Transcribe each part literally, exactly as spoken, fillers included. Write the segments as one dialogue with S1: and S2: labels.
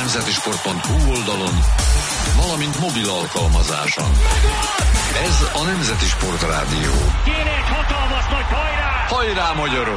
S1: nemzetisport pont hu oldalon, valamint mobil alkalmazáson. Ez a Nemzeti Sport Rádió.
S2: Kéne egy hatalmas nagy hajrá!
S1: Hajrá, magyarok!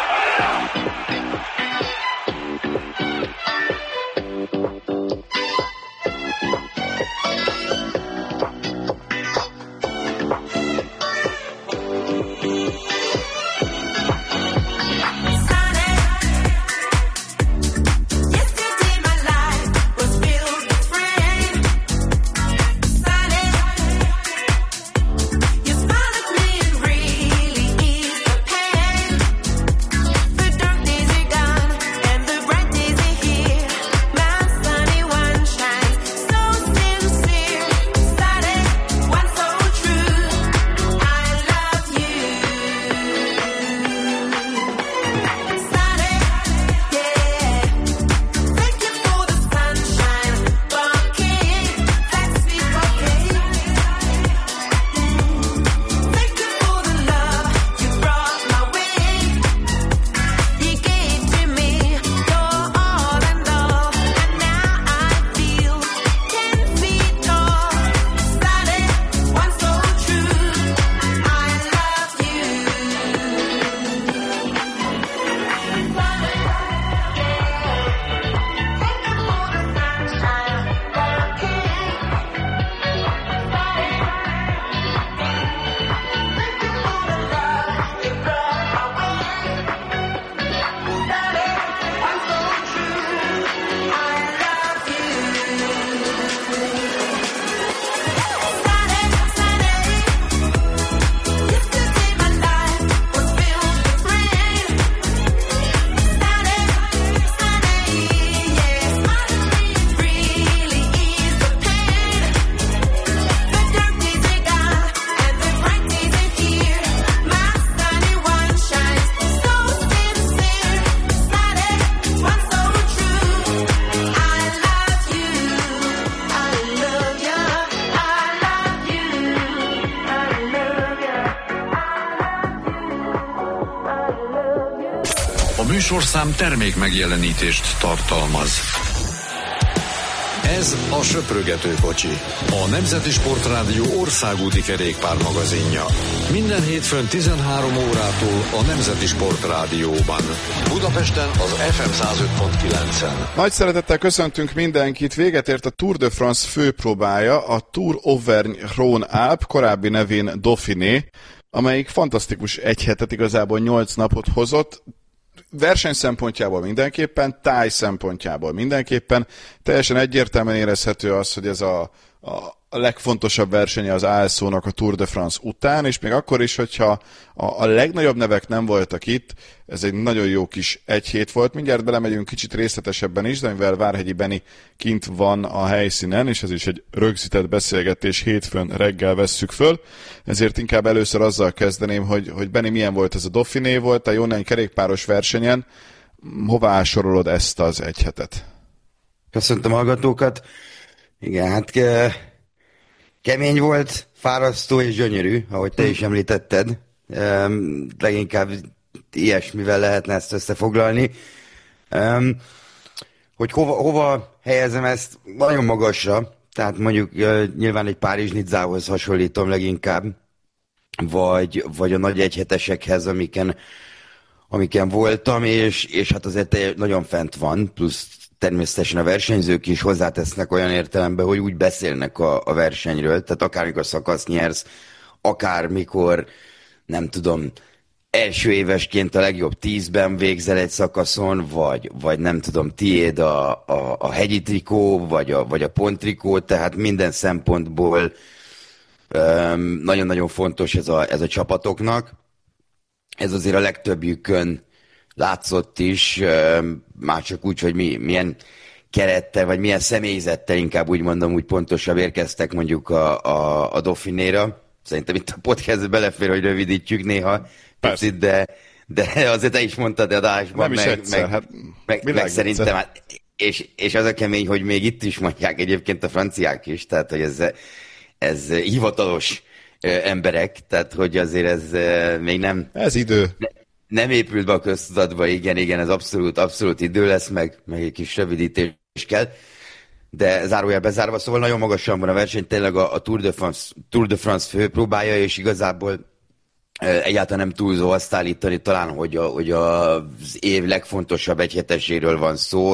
S1: Műsorszám termék megjelenítést tartalmaz. Ez a Söprögető kocsi, a Nemzeti Sport Rádió országúti kerékpár magazinja. Minden hétfőn tizenhárom órától a Nemzeti Sport Rádióban. Budapesten az ef em száz öt pont kilencen.
S3: Nagy szeretettel köszöntünk mindenkit. Véget ért a Tour de France főpróbája, a Tour Auvergne-Rhône-Alpes, korábbi nevén Dauphiné, amelyik fantasztikus egy hetet, igazából nyolc napot hozott. Verseny szempontjából mindenképpen, táj szempontjából mindenképpen. Teljesen egyértelműen érezhető az, hogy ez a, a, a legfontosabb versenye az á es ó-nak a Tour de France után, és még akkor is, hogyha a, a legnagyobb nevek nem voltak itt, ez egy nagyon jó kis egy hét volt. Mindjárt belemegyünk kicsit részletesebben is, de mivel Várhegyi Beni kint van a helyszínen, és ez is egy rögzített beszélgetés, hétfőn reggel vesszük föl, ezért inkább először azzal kezdeném, hogy, hogy Beni, milyen volt ez a Dauphiné, volt a jó néhány kerékpáros versenyen, hová sorolod ezt az egy hetet?
S4: Köszöntöm a hallgatókat. Igen, hát ke- kemény volt, fárasztó és gyönyörű, ahogy te is említetted. Um, leginkább ilyesmivel lehetne ezt összefoglalni. Um, hogy hova, hova helyezem ezt? Nagyon magasra, tehát mondjuk uh, nyilván egy Párizs-Nizzához hasonlítom leginkább, vagy, vagy a nagy egyhetesekhez, amiken, amiken voltam, és, és hát azért nagyon fent van, plusz természetesen a versenyzők is hozzátesznek olyan értelemben, hogy úgy beszélnek a, a versenyről, tehát akármikor szakasz nyersz, akármikor, nem tudom, első évesként a legjobb tízben végzel egy szakaszon, vagy, vagy nem tudom, tiéd a, a, a hegyi trikó, vagy a, vagy a ponttrikó, tehát minden szempontból um, nagyon-nagyon fontos ez a, ez a csapatoknak. Ez azért a legtöbbjükön látszott is, már csak úgy, hogy mi, milyen kerettel, vagy milyen személyzettel, inkább úgy mondom, úgy pontosabb érkeztek mondjuk a, a, a Dauphinéra. Szerintem itt a podcastbe belefér, hogy rövidítjük néha picit, de, de azért te is mondtad adásban,
S3: Nem
S4: meg,
S3: is egyszer,
S4: meg,
S3: hát
S4: meg, meg szerintem, hát, és, és az a kemény, hogy még itt is mondják egyébként a franciák is, tehát hogy ez, ez hivatalos emberek, tehát hogy azért ez még nem...
S3: Ez idő.
S4: Ne, nem épült be a köztudatba, igen, igen, ez abszolút, abszolút idő lesz, meg, meg egy kis rövidítés kell, de zárójel bezárva, szóval nagyon magasan van a verseny, tényleg a, a Tour de France, Tour de France főpróbája, és igazából egyáltalán nem túlzó azt állítani, talán, hogy, a, hogy az év legfontosabb egyheteséről van szó,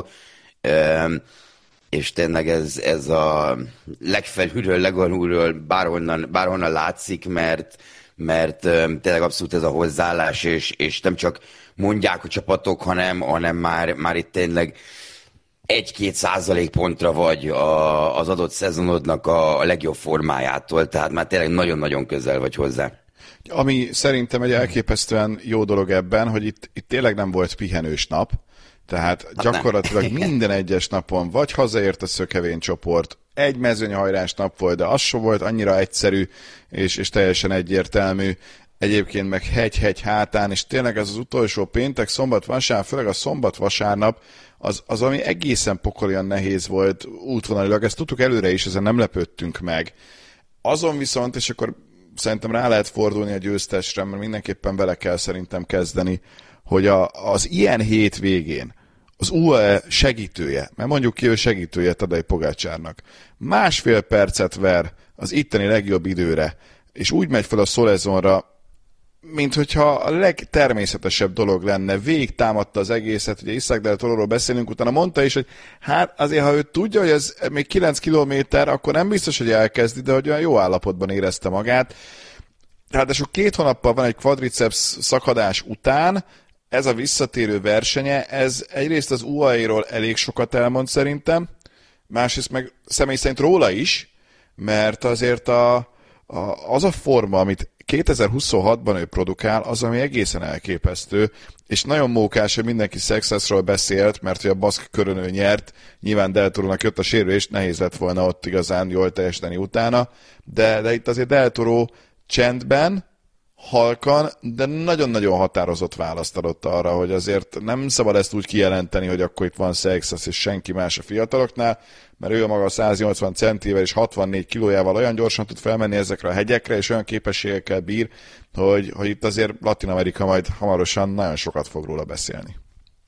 S4: és tényleg ez, ez a legfelülről, legalulról bárhonnan, bárhonnan látszik, mert, mert tényleg abszolút ez a hozzáállás, és, és nem csak mondják a csapatok, hanem, hanem már, már itt tényleg egy-két százalék pontra vagy a, az adott szezonodnak a, a legjobb formájától, tehát már tényleg nagyon-nagyon közel vagy hozzá. Ami
S3: szerintem egy elképesztően jó dolog ebben, hogy itt, itt tényleg nem volt pihenős nap, tehát hát gyakorlatilag nem. Minden egyes napon vagy hazaért a szökevény csoport, egy mezőnyhajrás nap volt, de az sem volt annyira egyszerű és, és teljesen egyértelmű. Egyébként meg hegy-hegy hátán, és tényleg ez az utolsó péntek, szombat-vasárnap, főleg a szombat-vasárnap, az, az, ami egészen pokolian nehéz volt útvonalilag, ezt tudtuk előre is, ezen nem lepődtünk meg. Azon viszont, és akkor szerintem rá lehet fordulni a győztesre, mert mindenképpen vele kell szerintem kezdeni, hogy a, az ilyen hét végén az u á e segítője, mert mondjuk ki, ő segítője Tadej Pogačarnak, másfél percet ver az itteni legjobb időre, és úgy megy fel a Solezonra, mint hogyha a legtermészetesebb dolog lenne. Végig támadta az egészet, ugye Isaac Del Tororól beszélünk, utána mondta is, hogy hát azért, ha ő tudja, hogy ez még kilenc kilométer, akkor nem biztos, hogy elkezdi, de hogy olyan jó állapotban érezte magát. Ráadásul két hónappal van egy quadriceps szakadás után, ez a visszatérő versenye, ez egyrészt az u á é-ról elég sokat elmond szerintem, másrészt meg személy szerint róla is, mert azért a, a, az a forma, amit kétezer-huszonhatban ő produkál, az, ami egészen elképesztő, és nagyon mókás, hogy mindenki Successról beszélt, mert hogy a baszk körön ő nyert, nyilván Del Torónak jött a sérülés, nehéz lett volna ott igazán jól teljesíteni utána, de, de itt azért Del Toro csendben, halkan, de nagyon-nagyon határozott választ adott arra, hogy azért nem szabad ezt úgy kijelenteni, hogy akkor itt van Success és senki más a fiataloknál, mert ő a maga száznyolcvan centivel és hatvannégy kilójával olyan gyorsan tud felmenni ezekre a hegyekre, és olyan képességekkel bír, hogy, hogy itt azért Latin Amerika majd hamarosan nagyon sokat fog róla beszélni.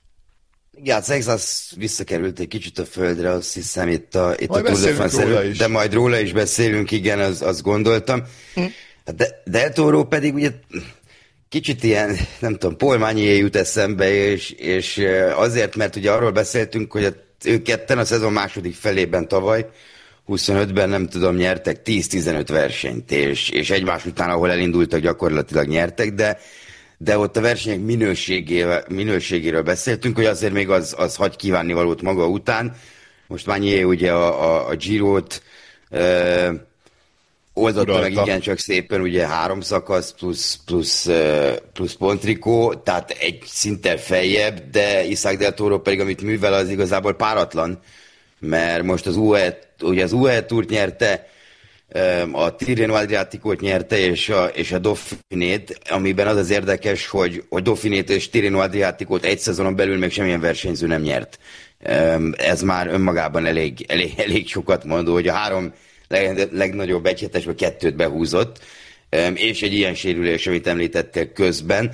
S4: Igen, Success visszakerült egy kicsit a földre, azt hiszem itt a, itt a Tour de France, de majd róla is beszélünk, igen, az, azt gondoltam. Hm. De Del Toro pedig ugye kicsit ilyen, nem tudom, Paul Magnier jut eszembe, és, és azért, mert ugye arról beszéltünk, hogy ők ketten a szezon második felében tavaly, huszonötben nem tudom, nyertek tíz-tizenöt versenyt, és, és egymás után, ahol elindultak, gyakorlatilag nyertek, de, de ott a versenyek minőségéről, minőségéről beszéltünk, hogy azért még az, az hagy kívánni valót maga után. Most Magnier ugye a, a, a Girot uh, oldotta Uralta. meg igencsak szépen, ugye három szakasz plusz, plusz, plusz pontrikó, tehát egy szinten feljebb, de Isaac Del Toro pedig, amit művel, az igazából páratlan, mert most az u á é, ugye az u á é Tourt nyerte, a Tirreno Adriaticót nyerte, és a, és a Dauphinét, amiben az az érdekes, hogy, hogy Dauphinét és Tirreno Adriaticót egy szezonon belül még semmilyen versenyző nem nyert. Ez már önmagában elég, elég, elég sokat mondó, hogy a három leg, legnagyobb egyhetesből kettőt behúzott, és egy ilyen sérülés, amit említettél közben.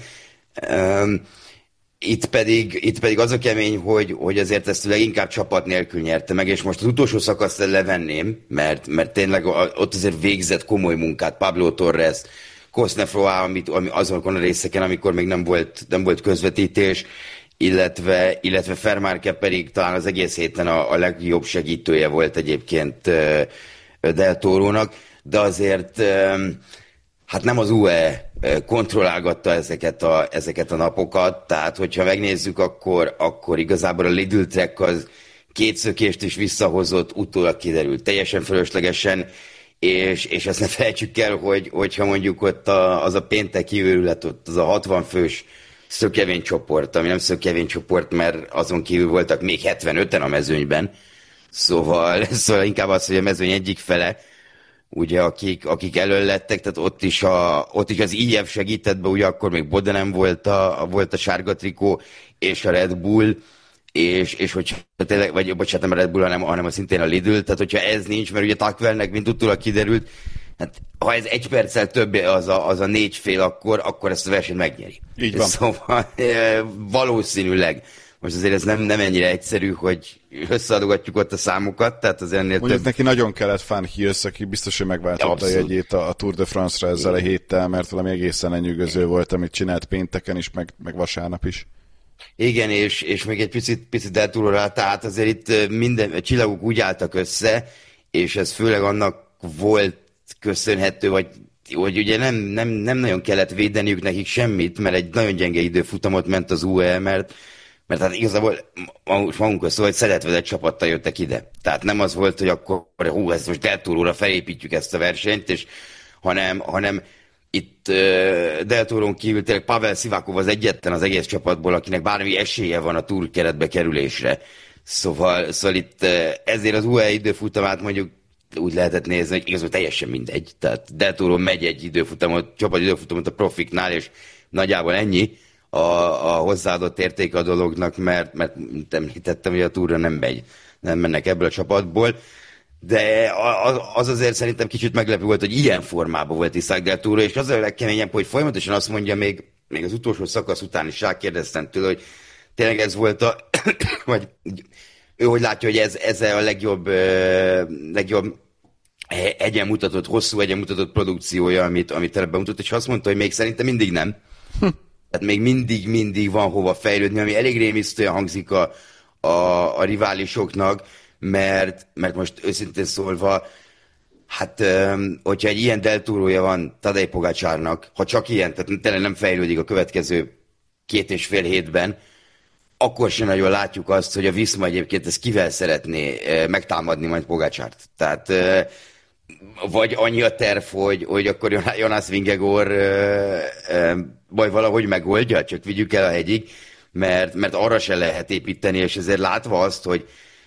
S4: Itt pedig, itt pedig az a kemény, hogy, hogy azért ezt leginkább csapat nélkül nyerte meg, és most az utolsó szakaszt levenném, mert, mert tényleg ott azért végzett komoly munkát Pablo Torres, Cosnefroy, amit, ami azokon a részeken, amikor még nem volt, nem volt közvetítés, illetve, illetve Vermaerke pedig talán az egész héten a, a legjobb segítője volt egyébként Del Torónak, de azért hát nem az u á é kontrollálgatta ezeket a, ezeket a napokat, tehát hogyha megnézzük, akkor, akkor igazából a Lidl Trek az két szökést is visszahozott, utólag kiderült teljesen fölöslegesen, és, és ezt ne felejtsük el, hogy, hogyha mondjuk ott a, az a pénteki őrület, ott az a hatvan fős szökevénycsoport, ami nem szökevénycsoport, mert azon kívül voltak még hetvenöten a mezőnyben, szóval, szóval inkább az, hogy a mezőny egyik fele, ugye, akik, akik elől lettek, tehát ott is, a, ott is az i ef segített be, ugye akkor még Bodenem volt a, volt a sárga trikó, és a Red Bull, és, és hogy tényleg, vagy bocsánat, nem a Red Bull, hanem, hanem a szintén a Lidl, tehát hogyha ez nincs, mert ugye Tuckwellnek, mint utólag kiderült, hát ha ez egy perccel több az a, az a négy fél, akkor, akkor ezt a versenyt megnyeri.
S3: Így van.
S4: Szóval valószínűleg, most azért ez nem, nem ennyire egyszerű, hogy összeadogatjuk ott a számokat, tehát az ennél
S3: Mondjuk
S4: több...
S3: neki nagyon kellett Van Hills, aki biztos, hogy megváltotta a jegyét a, a Tour de France-ra ezzel a héttel, mert valami egészen lenyűgöző volt, amit csinált pénteken is, meg, meg vasárnap is.
S4: Igen, és, és még egy picit, picit Deltúróra, tehát azért itt minden, a csillagok úgy álltak össze, és ez főleg annak volt köszönhető, vagy hogy ugye nem, nem, nem nagyon kellett védeniük nekik semmit, mert egy nagyon gyenge időfutamot ment az u á é, mert, mert hát igazából magunkhoz szól, hogy szeretvedett csapattal jöttek ide. Tehát nem az volt, hogy akkor hú, ezt most Deltúróra felépítjük ezt a versenyt, és, hanem, hanem itt uh, Deltúrón kívül tényleg Pavel Sivakov az egyetlen az egész csapatból, akinek bármi esélye van a Tour keretbe kerülésre. Szóval, szóval itt uh, ezért az u á é időfutamát mondjuk úgy lehetett nézni, hogy igazából teljesen mindegy. Tehát Deltúrón megy egy időfutamot, csapat időfutamot a profiknál, és nagyjából ennyi a, a hozzáadott értéke a dolognak, mert, mert mint említettem, hogy a Tourra nem megy, nem mennek ebből a csapatból. De az azért szerintem kicsit meglepő volt, hogy ilyen formában volt Isaac Del Toro, és az a legkeményebb, hogy folyamatosan azt mondja, még, még az utolsó szakasz után is rákérdeztem tőle, hogy tényleg ez volt a, vagy ő hogy látja, hogy ez, ez a legjobb, legjobb egyen mutatott, hosszú egyen mutatott produkciója, amit, amit ebben mutatott, és azt mondta, hogy még szerintem mindig nem. Hm. Tehát még mindig, mindig van hova fejlődni, ami elég rémisztően hangzik a, a, a riválisoknak, mert, mert most őszintén szólva, hát, hogyha egy ilyen deltúrója van Tadej Pogačarnak, ha csak ilyen, tehát tényleg nem fejlődik a következő két és fél hétben, akkor sem nagyon látjuk azt, hogy a Visma egyébként ezt kivel szeretné megtámadni majd Pogačart. Tehát vagy annyi a terv, hogy, hogy akkor Jonas Vingegaard majd valahogy megoldja, csak vigyük el a hegyig, mert, mert arra se lehet építeni, és ezért látva azt, hogy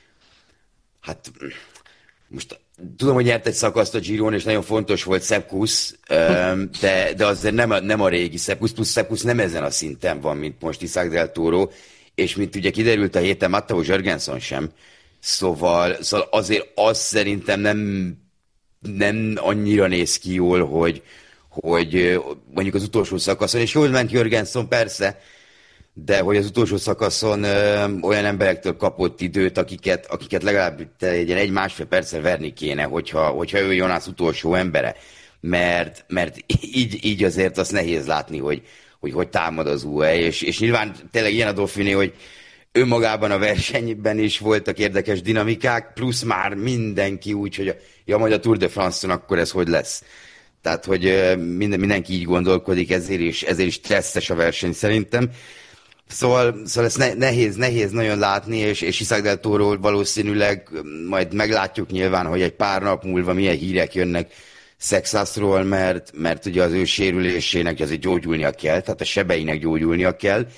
S4: hát most tudom, hogy nyert egy szakaszt a Giron, és nagyon fontos volt Sepp Kuss, de, de azért nem a, nem a régi Sepp Kuss, plusz Sepp Kuss nem ezen a szinten van, mint most Isaac Del Toro, és mint ugye kiderült a héten, Matteo Jörgensen sem, szóval, szóval azért az szerintem nem, nem annyira néz ki jól, hogy, hogy mondjuk az utolsó szakaszon, és jól ment Jörgensen persze, de hogy az utolsó szakaszon ö, olyan emberektől kapott időt, akiket, akiket legalább egy, egy másfél perccel verni kéne, hogyha, hogyha ő Jonas utolsó embere. Mert, mert így, így azért azt nehéz látni, hogy hogy, hogy támad az u á é, és, és nyilván tényleg ilyen a Dauphiné, hogy önmagában a versenyben is voltak érdekes dinamikák, plusz már mindenki úgy, hogy a, ja, majd a Tour de France-on akkor ez hogy lesz. Tehát, hogy minden, mindenki így gondolkodik, ezért is, ezért is stresszes a verseny szerintem. Szóval, szóval ezt ne, nehéz, nehéz nagyon látni, és, és Isaac Del Toro valószínűleg majd meglátjuk nyilván, hogy egy pár nap múlva milyen hírek jönnek Szexászról, mert, mert ugye az ő sérülésének azért gyógyulnia kell, tehát a sebeinek gyógyulnia kell,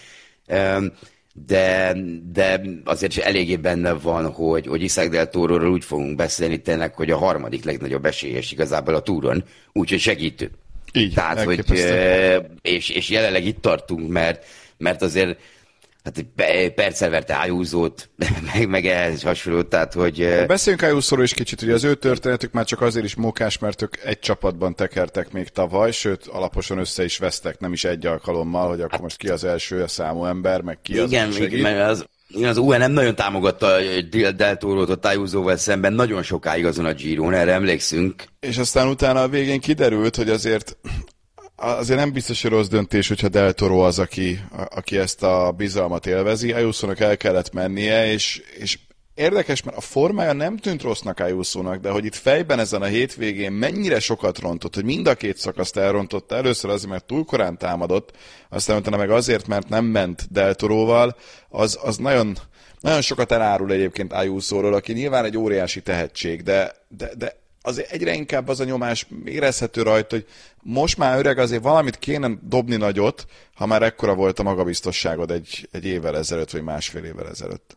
S4: de, de azért eléggé benne van, hogy, hogy Isaac Del Tororól úgy fogunk beszélni tényleg, hogy a harmadik legnagyobb esélyes igazából a túron, úgyhogy segítő.
S3: Így,
S4: tehát, hogy, és, és jelenleg itt tartunk, mert, mert azért hát perccel verte Ayusót, meg, meg ehhez hasonló, tehát hogy...
S3: Beszéljünk Ayusóról is kicsit, hogy az ő történetük már csak azért is mókás, mert ők egy csapatban tekertek még tavaly, sőt alaposan össze is vesztek, nem is egy alkalommal, hogy akkor hát, most ki az első a számú ember, meg ki az,
S4: igen, igen, mert az, igen, az u á é nem nagyon támogatta Del Torót ott Ayusóval szemben, nagyon sokáig azon a Giron, erre emlékszünk.
S3: És aztán utána a végén kiderült, hogy azért... Azért nem biztos, hogy rossz döntés, hogyha Del Toro az, aki, aki ezt a bizalmat élvezi. Ayusónak el kellett mennie, és, és érdekes, mert a formája nem tűnt rossznak Ayusónak, de hogy itt fejben ezen a hétvégén mennyire sokat rontott, hogy mind a két szakaszt elrontotta. Először azért, mert túl korán támadott, aztán utána meg azért, mert nem ment Del Toroval, az, az nagyon, nagyon sokat elárul egyébként Ayusóról, aki nyilván egy óriási tehetség, de, de, de azért egyre inkább az a nyomás érezhető rajta, hogy most már öreg, azért valamit kéne dobni nagyot, ha már ekkora volt a magabiztosságod egy, egy évvel ezelőtt, vagy másfél évvel ezelőtt.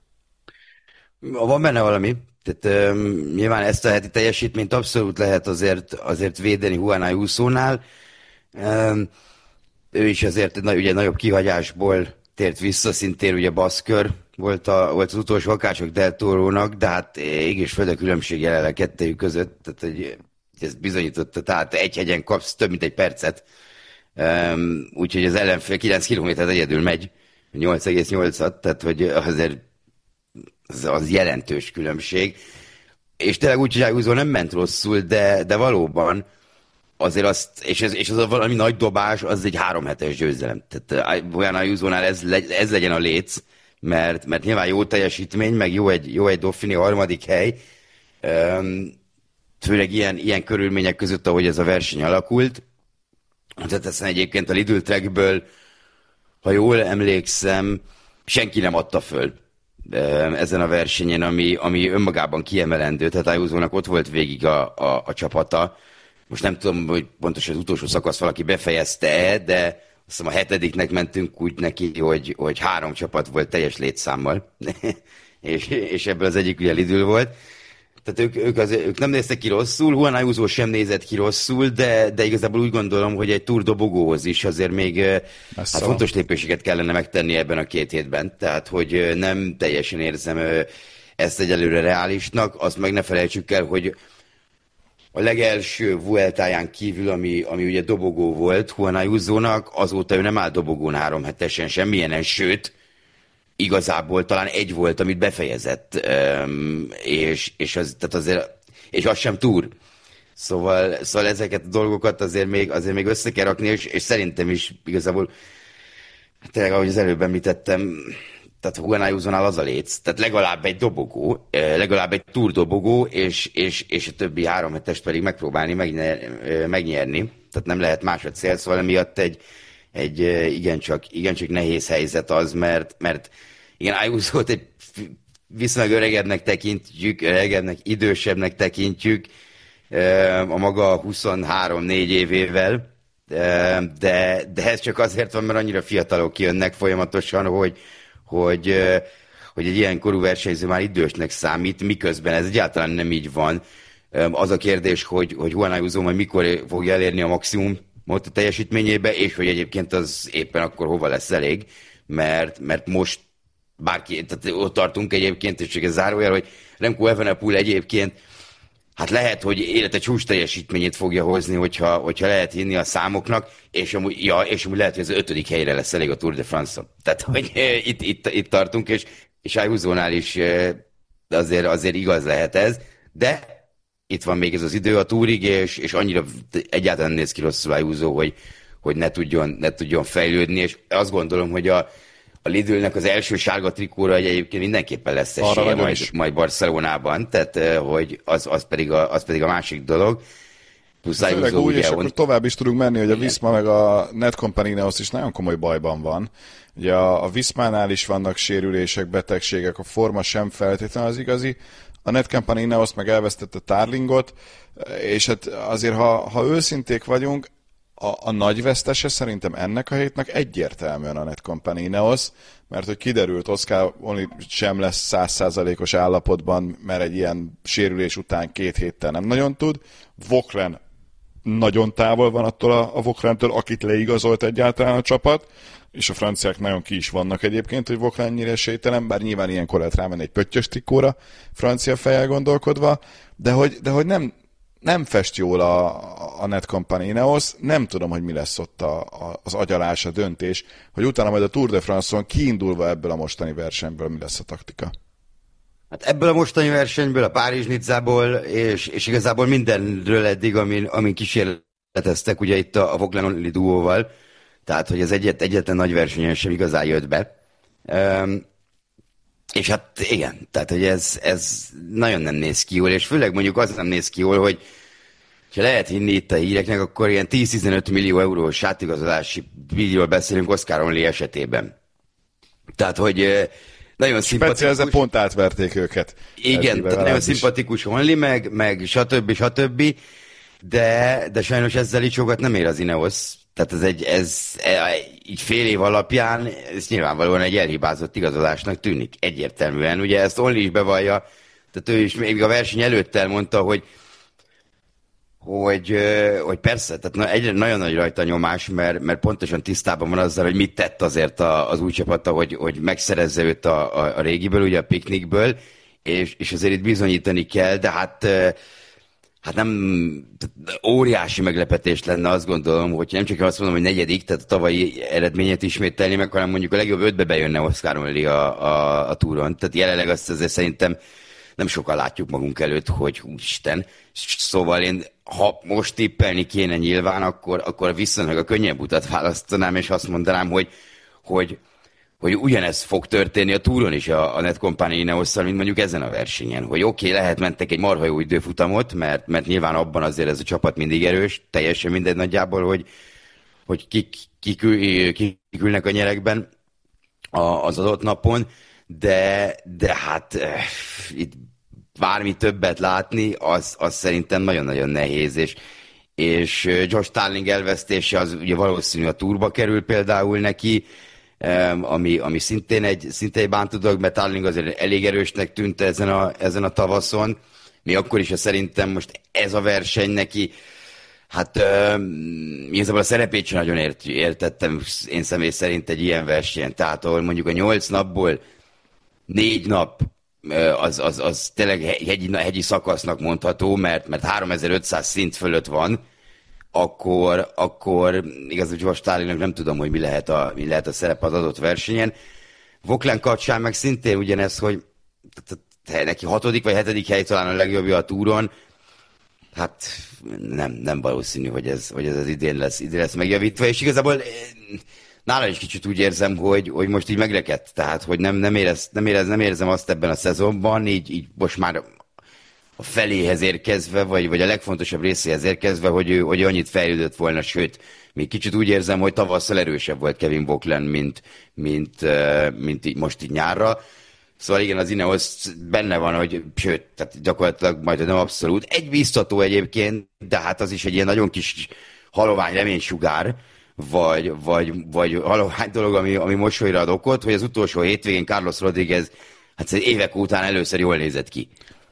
S4: Van benne valami. Tehát um, nyilván ezt a heti teljesítményt abszolút lehet azért, azért védeni Juan Ayusónál. Um, ő is azért ugye nagyobb kihagyásból tért vissza, szintén ugye baszkör volt, a, volt az utolsó akárcsak Del Torónak, de hát ég és föld a különbség jelenleg kettejük között, tehát egy, ezt bizonyította, tehát egy hegyen kapsz több mint egy percet, um, úgyhogy az ellenfél kilenc kilométert egyedül megy, nyolc egész nyolcat, tehát hogy azért az, az jelentős különbség. És tényleg úgy, hogy Ayuso nem ment rosszul, de, de valóban azért azt, és ez, és az a valami nagy dobás, az egy három hetes győzelem. Tehát olyan Ayusónál ez, ez legyen a léc, mert, mert nyilván jó teljesítmény, meg jó egy, jó egy Dauphiné harmadik hely, főleg ilyen, ilyen körülmények között, ahogy ez a verseny alakult. Tehát aztán egyébként a Lidl Trackből, ha jól emlékszem, senki nem adta föl ezen a versenyen, ami, ami önmagában kiemelendő, tehát Ayusónak ott volt végig a, a, a csapata. Most nem tudom, hogy pontosan az utolsó szakasz valaki befejezte-e, de azt hiszem a hetediknek mentünk úgy neki, hogy, hogy három csapat volt teljes létszámmal, és, és ebből az egyik ugye Lidl volt. Tehát ők, ők, az, ők nem néztek ki rosszul, Juan Ayuso sem nézett ki rosszul, de, de igazából úgy gondolom, hogy egy Tour de Bogóhoz is azért még hát fontos lépéseket kellene megtenni ebben a két hétben. Tehát, hogy nem teljesen érzem ezt egyelőre reálisnak, azt meg ne felejtsük el, hogy a legelső Vueltáján kívül, ami, ami ugye dobogó volt Juan Ayusónak, azóta ő nem áll dobogón három hetesen semmilyen, sőt, igazából talán egy volt, amit befejezett, és, és, az, tehát azért, és az sem túr. Szóval, szóval ezeket a dolgokat azért még, azért még össze kell rakni, és, és szerintem is igazából, tényleg ahogy az előbb említettem, tehát Juan Ayusónál az a léc, tehát legalább egy dobogó, legalább egy túr dobogó, és, és, és a többi három hetest pedig megpróbálni megnyer, megnyerni. Tehát nem lehet másod cél, szóval emiatt egy, egy igencsak, igencsak nehéz helyzet az, mert, mert igen, Ayusót egy viszonylag öregednek tekintjük, öregednek, idősebbnek tekintjük a maga huszonhárom-négy évével, de, de ez csak azért van, mert annyira fiatalok jönnek folyamatosan, hogy, hogy, hogy egy ilyen korú versenyző már idősnek számít, miközben ez egyáltalán nem így van. Az a kérdés, hogy, hogy Juan Ayuso majd mikor fogja elérni a maximum a teljesítményébe, és hogy egyébként az éppen akkor hova lesz elég, mert, mert most bárki, tehát ott tartunk egyébként, és csak ez zárójel, hogy Remco Evenepoel egyébként, hát lehet, hogy élete csúcs teljesítményét fogja hozni, hogyha, hogyha lehet hinni a számoknak, és amúgy, ja, és amúgy lehet, hogy az ötödik helyre lesz elég a Tour de France-on. Tehát, hogy eh, itt, itt, itt tartunk, és, és Ayusónál is eh, azért, azért igaz lehet ez, de itt van még ez az idő a túrig, és, és annyira egyáltalán néz ki rosszul Ayuso, hogy, hogy ne, tudjon, ne tudjon fejlődni, és azt gondolom, hogy a, a Lidlnek az első sárga trikóra egyébként mindenképpen lesz esélye majd, majd Barcelonában, tehát hogy az, az, pedig a, az pedig a másik dolog.
S3: Plusz Ayuso, úgy, és on... akkor tovább is tudunk menni, hogy a Visma meg a Netcompany Ineos is nagyon komoly bajban van. Ugye a, a Vismánál is vannak sérülések, betegségek, a forma sem feltétlenül az igazi. A Netcompany Ineos meg elvesztette Tarlingot, és hát azért, ha, ha őszinték vagyunk, a, a nagy vesztese szerintem ennek a hétnek egyértelműen a Netcompany Ineos, mert hogy kiderült, Oscar sem lesz száz százalékos állapotban, mert egy ilyen sérülés után két héttel nem nagyon tud. Vokren nagyon távol van attól a, a Vokrentől, akit leigazolt egyáltalán a csapat, és a franciák nagyon ki is vannak egyébként, hogy Vokren ennyire esélytelen, bár nyilván ilyenkor lehet rámenni egy pöttyös trikóra, francia fejjel gondolkodva, de hogy, de hogy nem, nem fest jól a, a Netcompany Ineos, nem tudom, hogy mi lesz ott a, a, az agyalás, a döntés, hogy utána majd a Tour de France-on kiindulva ebből a mostani versenyből mi lesz a taktika.
S4: Hát ebből a mostani versenyből, a Párizs-Niczából, és, és igazából mindenről eddig, amin, amin kísérleteztek, ugye itt a, a Voklen duóval, tehát, hogy ez egyet, egyetlen nagy versenyen sem igazán jött be. Um, és hát igen, tehát, hogy ez, ez nagyon nem néz ki jól, és főleg mondjuk az nem néz ki jól, hogy ha lehet hinni itt a híreknek, akkor ilyen tíz-tizenöt millió eurós átigazolási díjról beszélünk Oscar Onley esetében. Tehát, hogy nagyon szimpatikus.
S3: Speciál, pont átverték őket.
S4: Igen, tehát nagyon is. Szimpatikus Onley, meg, meg stb. stb. De, de sajnos ezzel így sokat nem ér az Ineos. Tehát ez egy, ez így fél év alapján, ez nyilvánvalóan egy elhibázott igazolásnak tűnik. Egyértelműen. Ugye ezt Onley is bevallja, tehát ő is még a verseny előtt elmondta, hogy hogy, hogy persze, tehát egyre nagyon nagy rajta nyomás, mert, mert pontosan tisztában van azzal, hogy mit tett azért az új csapata, hogy, hogy megszerezze őt a, a, a régiből, ugye a Piknikből, és, és azért itt bizonyítani kell, de hát hát nem óriási meglepetés lenne, azt gondolom, hogy nem csak azt mondom, hogy negyedik, tehát a tavalyi eredményet ismételni meg, hanem mondjuk a legjobb ötbe bejönne Oscar Melli a, a, a túron. Tehát jelenleg azt azért szerintem nem sokan látjuk magunk előtt, hogy úristen. Szóval én, ha most tippelni kéne nyilván, akkor, akkor viszonylag a könnyebb utat választanám, és azt mondanám, hogy, hogy, hogy ugyanez fog történni a túron is a, a Netcompany Ineosszal, mint mondjuk ezen a versenyen. Hogy oké, okay, lehet mentek egy marha jó időfutamot, mert, mert nyilván abban azért ez a csapat mindig erős, teljesen mindegy nagyjából, hogy, hogy kik, kik, kik, kik ülnek a nyerekben az adott napon, de, de hát eh, itt bármi többet látni, az, az szerintem nagyon-nagyon nehéz, és, és Josh Starling elvesztése az ugye valószínű a túrba kerül például neki, ami, ami szintén egy, szintén egy bántó dolog, mert Starling azért elég erősnek tűnt ezen a, ezen a tavaszon, mi akkor is, ha szerintem most ez a verseny neki, hát uh, igazából a szerepét sem nagyon ért, értettem én személy szerint egy ilyen versenyen, tehát ahol mondjuk a nyolc napból négy nap az, az, az tényleg hegyi, hegyi szakasznak mondható, mert, mert háromezer-ötszáz szint fölött van, akkor, akkor igaz, hogy Starlingnak nem tudom, hogy mi lehet a, mi lehet a szerep az adott versenyen. Voklen kapcsán meg szintén ugyanez, hogy neki hatodik vagy hetedik hely talán a legjobbja a túron, hát nem, nem valószínű, hogy ez, hogy ez az idén lesz, idén lesz megjavítva, és igazából nála is kicsit úgy érzem, hogy, hogy most így megrekedt, tehát hogy nem, nem, érez, nem, érez, nem érzem azt ebben a szezonban, így, így most már a feléhez érkezve, vagy, vagy a legfontosabb részéhez érkezve, hogy ő, hogy ő annyit fejlődött volna, sőt, még kicsit úgy érzem, hogy tavasszal erősebb volt Kevin Vauquelin, mint, mint, mint így, most így nyárra. Szóval igen, az Ineos benne van, hogy sőt, tehát gyakorlatilag majd nem abszolút. Egy biztató egyébként, de hát az is egy ilyen nagyon kis halovány reménysugár, vagy, vagy, vagy halovány dolog, ami, ami mosolyra ad okot, hogy az utolsó hétvégén Carlos Rodriguez hát évek után először jól nézett ki.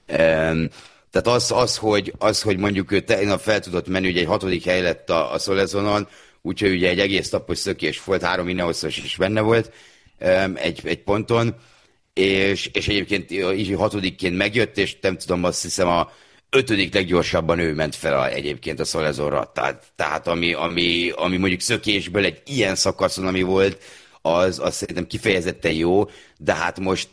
S4: Um, tehát az, az, hogy, az, hogy mondjuk ő tegnap fel tudott menni, ugye egy hatodik hely lett a, a Solezonon, úgyhogy ugye egy egész napos szökés volt, három Ineosos is benne volt um, egy, egy ponton, és, és egyébként így hatodikként megjött, és nem tudom, azt hiszem a ötödik leggyorsabban ő ment fel a, egyébként a Solezonra. Tehát, tehát ami, ami, ami mondjuk szökésből egy ilyen szakaszon, ami volt, az, az szerintem kifejezetten jó, de hát most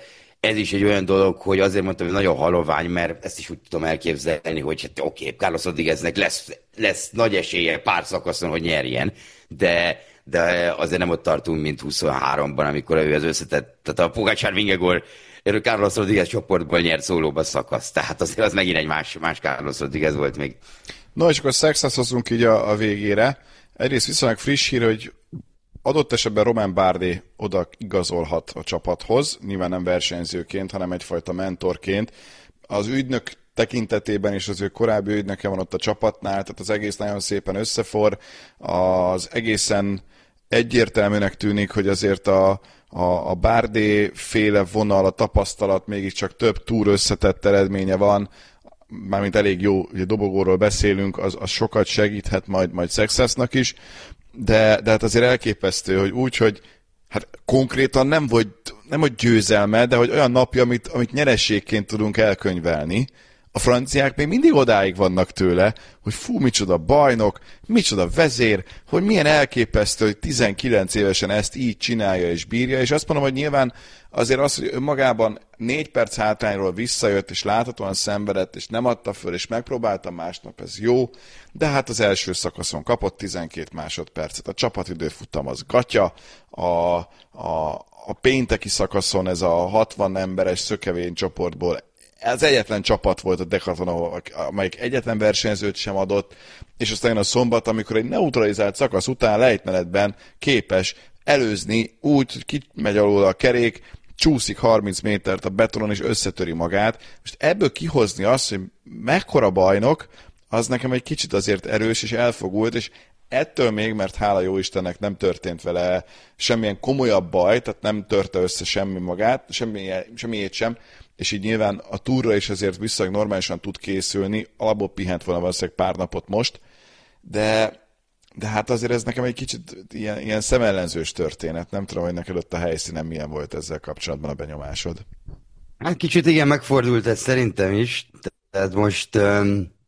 S4: ez is egy olyan dolog, hogy azért mondtam, hogy nagyon halovány, mert ezt is úgy tudom elképzelni, hogy hát oké, okay, Carlos Rodrigueznek lesz, lesz nagy esélye pár szakaszon, hogy nyerjen, de, de azért nem ott tartunk, mint huszonháromban, amikor ő az összetett, tehát a Pogačar-Vingegaard Carlos Rodriguez csoportból nyert szólóba szakasz, tehát azért az megint egy más, más Carlos Rodriguez volt még.
S3: No, és akkor szexaszozunk így a, a végére. Egyrészt viszonylag friss hír, hogy adott esetben Romain Bardet oda igazolhat a csapathoz, nyilván nem versenyzőként, hanem egyfajta mentorként. Az ügynök tekintetében is az ő korábbi ügynöke van ott a csapatnál, tehát az egész nagyon szépen összefor. Az egészen egyértelműnek tűnik, hogy azért a, a, a Bardet féle vonal, a tapasztalat mégiscsak több túr összetett eredménye van, mármint elég jó, ugye dobogóról beszélünk, az, az sokat segíthet majd, majd Successnak is, de, de hát azért elképesztő, hogy úgy, hogy hát konkrétan nem vagy, nem vagy győzelme, de hogy olyan napja, amit, amit nyerességként tudunk elkönyvelni. A franciák még mindig odáig vannak tőle, hogy fú, micsoda bajnok, micsoda vezér, hogy milyen elképesztő, hogy tizenkilenc évesen ezt így csinálja és bírja, és azt mondom, hogy nyilván azért az, hogy önmagában négy perc hátrányról visszajött, és láthatóan szenvedett, és nem adta föl, és megpróbálta másnap, ez jó, de hát az első szakaszon kapott tizenkét másodpercet. A csapatidőfutam az gatya, a, a, a pénteki szakaszon ez a hatvan emberes szökevény csoportból ez egyetlen csapat volt a Decathlon, amelyik egyetlen versenyzőt sem adott, és aztán jön a szombat, amikor egy neutralizált szakasz után lejtmenetben képes előzni úgy, hogy kimegy alól a kerék, csúszik harminc métert a betonon, és összetöri magát. Most ebből kihozni azt, hogy mekkora bajnok, az nekem egy kicsit azért erős és elfogult, és ettől még, mert hála jó Istennek nem történt vele semmilyen komolyabb baj, tehát nem törte össze semmi magát, semmi, semmiét sem, és így nyilván a túra is azért viszonylag normálisan tud készülni, alapból pihent volna valószínűleg pár napot most, de, de hát azért ez nekem egy kicsit ilyen, ilyen szemellenzős történet, nem tudom, hogy neked ott a helyszínen milyen volt ezzel kapcsolatban a benyomásod.
S4: Hát kicsit igen, megfordult ez szerintem is, tehát most um,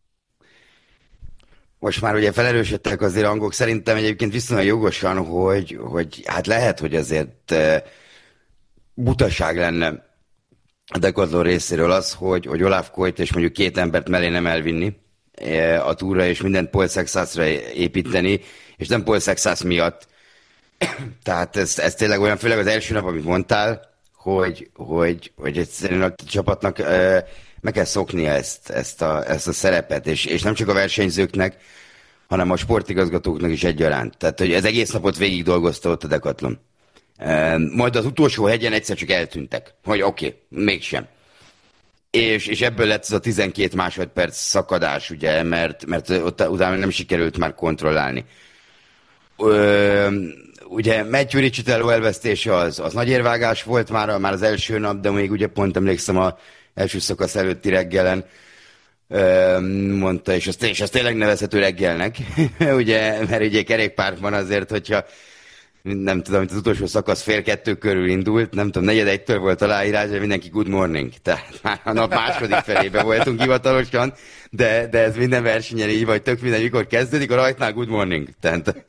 S4: most már ugye felerősödtek azért hangok, szerintem egyébként viszonylag jogosan, hogy, hogy hát lehet, hogy azért butaság lenne a Decathlon részéről az, hogy, hogy Olaf Koit és mondjuk két embert mellé nem elvinni a túra, és mindent Paul Sexasra építeni, és nem Paul Sexas miatt. Tehát ez, ez tényleg olyan, főleg az első nap, amit mondtál, hogy, hogy, hogy egyszerűen a csapatnak meg kell szoknia ezt, ezt, a, ezt a szerepet, és, és nem csak a versenyzőknek, hanem a sportigazgatóknak is egyaránt. Tehát, hogy ez egész napot végig dolgozta ott a Decathlon. Majd az utolsó hegyen egyszer csak eltűntek, hogy oké, okay, mégsem. És, és ebből lett ez a tizenkét másodperc szakadás, ugye, mert, mert ott utána nem sikerült már kontrollálni. Ö, ugye Matthew Ricciutello elvesztése az, az nagy érvágás volt már, már az első nap, de még ugye pont emlékszem az első szakasz előtti reggelen, ö, mondta, és az, és az tényleg nevezhető reggelnek, ugye, mert ugye kerékpárban azért, hogyha nem tudom, hogy az utolsó szakasz fél kettő körül indult, nem tudom, negyed egytől volt aláírás, de mindenki good morning. Tehát már a nap második felébe voltunk hivatalosan, de, de ez minden versenyen így, vagy tök minden, mikor kezdődik, a rajtnál good morning. Tehát,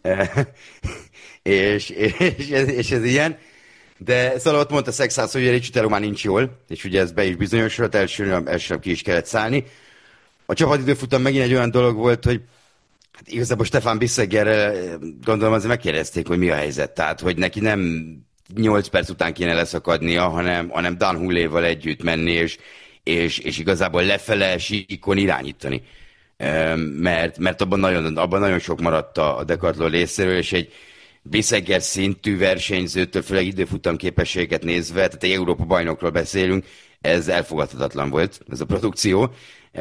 S4: és, és, és, ez, és ez ilyen. De szóval ott mondta Sexas, hogy a Ricciutello már nincs jól, és ugye ez be is bizonyosodott, első, első nap ki is kellett szállni. A csapatidőfutam megint egy olyan dolog volt, hogy hát igazából Stefan Bisseggerre gondolom azért megkérdezték, hogy mi a helyzet. Tehát, hogy neki nem nyolc perc után kéne leszakadnia, hanem, hanem Dan Huléval együtt menni, és, és, és igazából lefele síkon irányítani. Mert, mert abban, nagyon, abban nagyon sok maradt a Decathlon részéről, és egy Bissegger szintű versenyzőtől, főleg időfutam képességet nézve, tehát egy Európa bajnokról beszélünk, ez elfogadhatatlan volt, ez a produkció.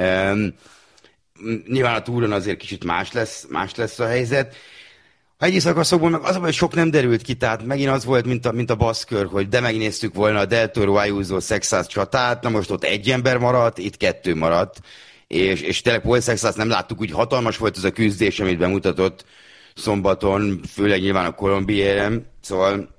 S4: Nyilván a túron azért kicsit más lesz, más lesz a helyzet. A hegyi szakaszokból meg az, hogy sok nem derült ki, tehát megint az volt, mint a, mint a baszkör, hogy de megnéztük volna a Del Toro, Ayuso, Sexas csatát, na most ott egy ember maradt, itt kettő maradt, és, és tényleg Paul Sexas nem láttuk, úgy hatalmas volt ez a küzdés, amit bemutatott szombaton, főleg nyilván a Colombiérem, szóval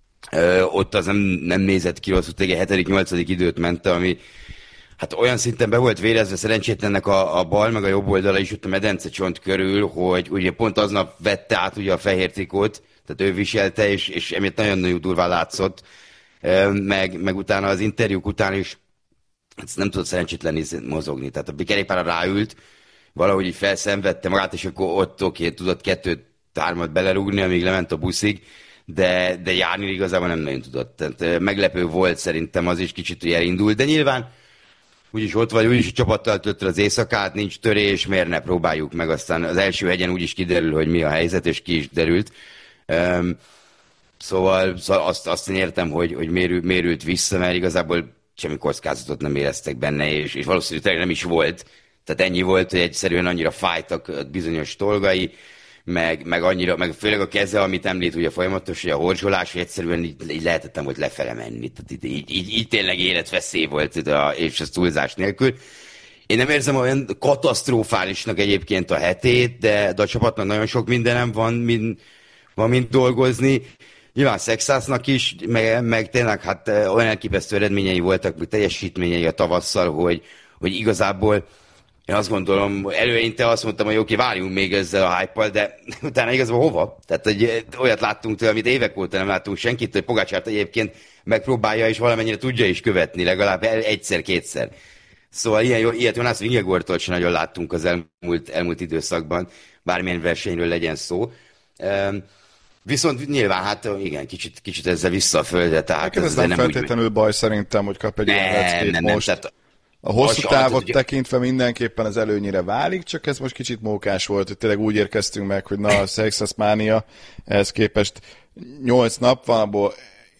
S4: ö, ott az nem, nem nézett ki rosszul, tényleg hetedik nyolcadik időt ment, ami hát olyan szinten be volt vérezve szerencsétlennek a, a bal, meg a jobb oldala is ott a medence csont körül, hogy ugye pont aznap vette át ugye a fehér trikót, tehát ő viselte, és, és emiatt nagyon-nagyon durván látszott, meg, meg utána az interjúk után is nem tudott szerencsétlenül mozogni, tehát a kerékpárra ráült, valahogy így felszenvedte magát, és akkor ott oké, okay, tudott kettőt, hármat belerúgni, amíg lement a buszig, de, de járni igazából nem nagyon tudott. Tehát meglepő volt szerintem, az is kicsit, hogy elindult, de nyilván úgyis ott vagy, úgyis a csapattal töltött az éjszakát, nincs törés, miért ne próbáljuk meg, aztán az első hegyen úgyis kiderül, hogy mi a helyzet, és ki is derült. Um, szóval, szóval azt, azt én értem, hogy, hogy mérül, mérült vissza, mert igazából semmi kockázatot nem éreztek benne, és, és valószínűleg nem is volt. Tehát ennyi volt, hogy egyszerűen annyira fájtak bizonyos dolgai, meg, meg annyira, meg főleg a keze, amit említ ugye folyamatos, hogy a horzsolás, hogy egyszerűen így, így lehetetlen volt lefele menni. Tehát így, így, így, így tényleg életveszély volt, és ez túlzás nélkül. Én nem érzem olyan katasztrofálisnak egyébként a hetét, de, de a csapatnak nagyon sok mindenem van, mind, van mind dolgozni. Nyilván Sexasnak is, meg, meg tényleg hát olyan elképesztő eredményei voltak, meg teljesítményei a tavasszal, hogy, hogy igazából én azt gondolom, előinte azt mondtam, hogy oké, okay, várjunk még ezzel a hype-pal, de utána igazából hova? Tehát hogy olyat láttunk tőle, amit évek óta nem láttunk senkit, hogy Pogačárt egyébként megpróbálja és valamennyire tudja is követni, legalább egyszer-kétszer. Szóval ilyen, ilyet Jonas Vingegaardtól sem nagyon láttunk az elmúlt, elmúlt időszakban, bármilyen versenyről legyen szó. Um, viszont nyilván, hát igen, kicsit, kicsit ezzel vissza a földre. Tehát
S3: ez, ez nem, nem feltétlenül úgy... baj szerintem, hogy kap egy
S4: nem,
S3: ilyen leckét
S4: nem,
S3: most.
S4: Nem, tehát
S3: a hosszú
S4: az,
S3: távot
S4: az,
S3: tekintve mindenképpen az előnyire válik, csak ez most kicsit mókás volt, hogy tényleg úgy érkeztünk meg, hogy na, a Sexas mánia, ehhez képest nyolc nap van, abból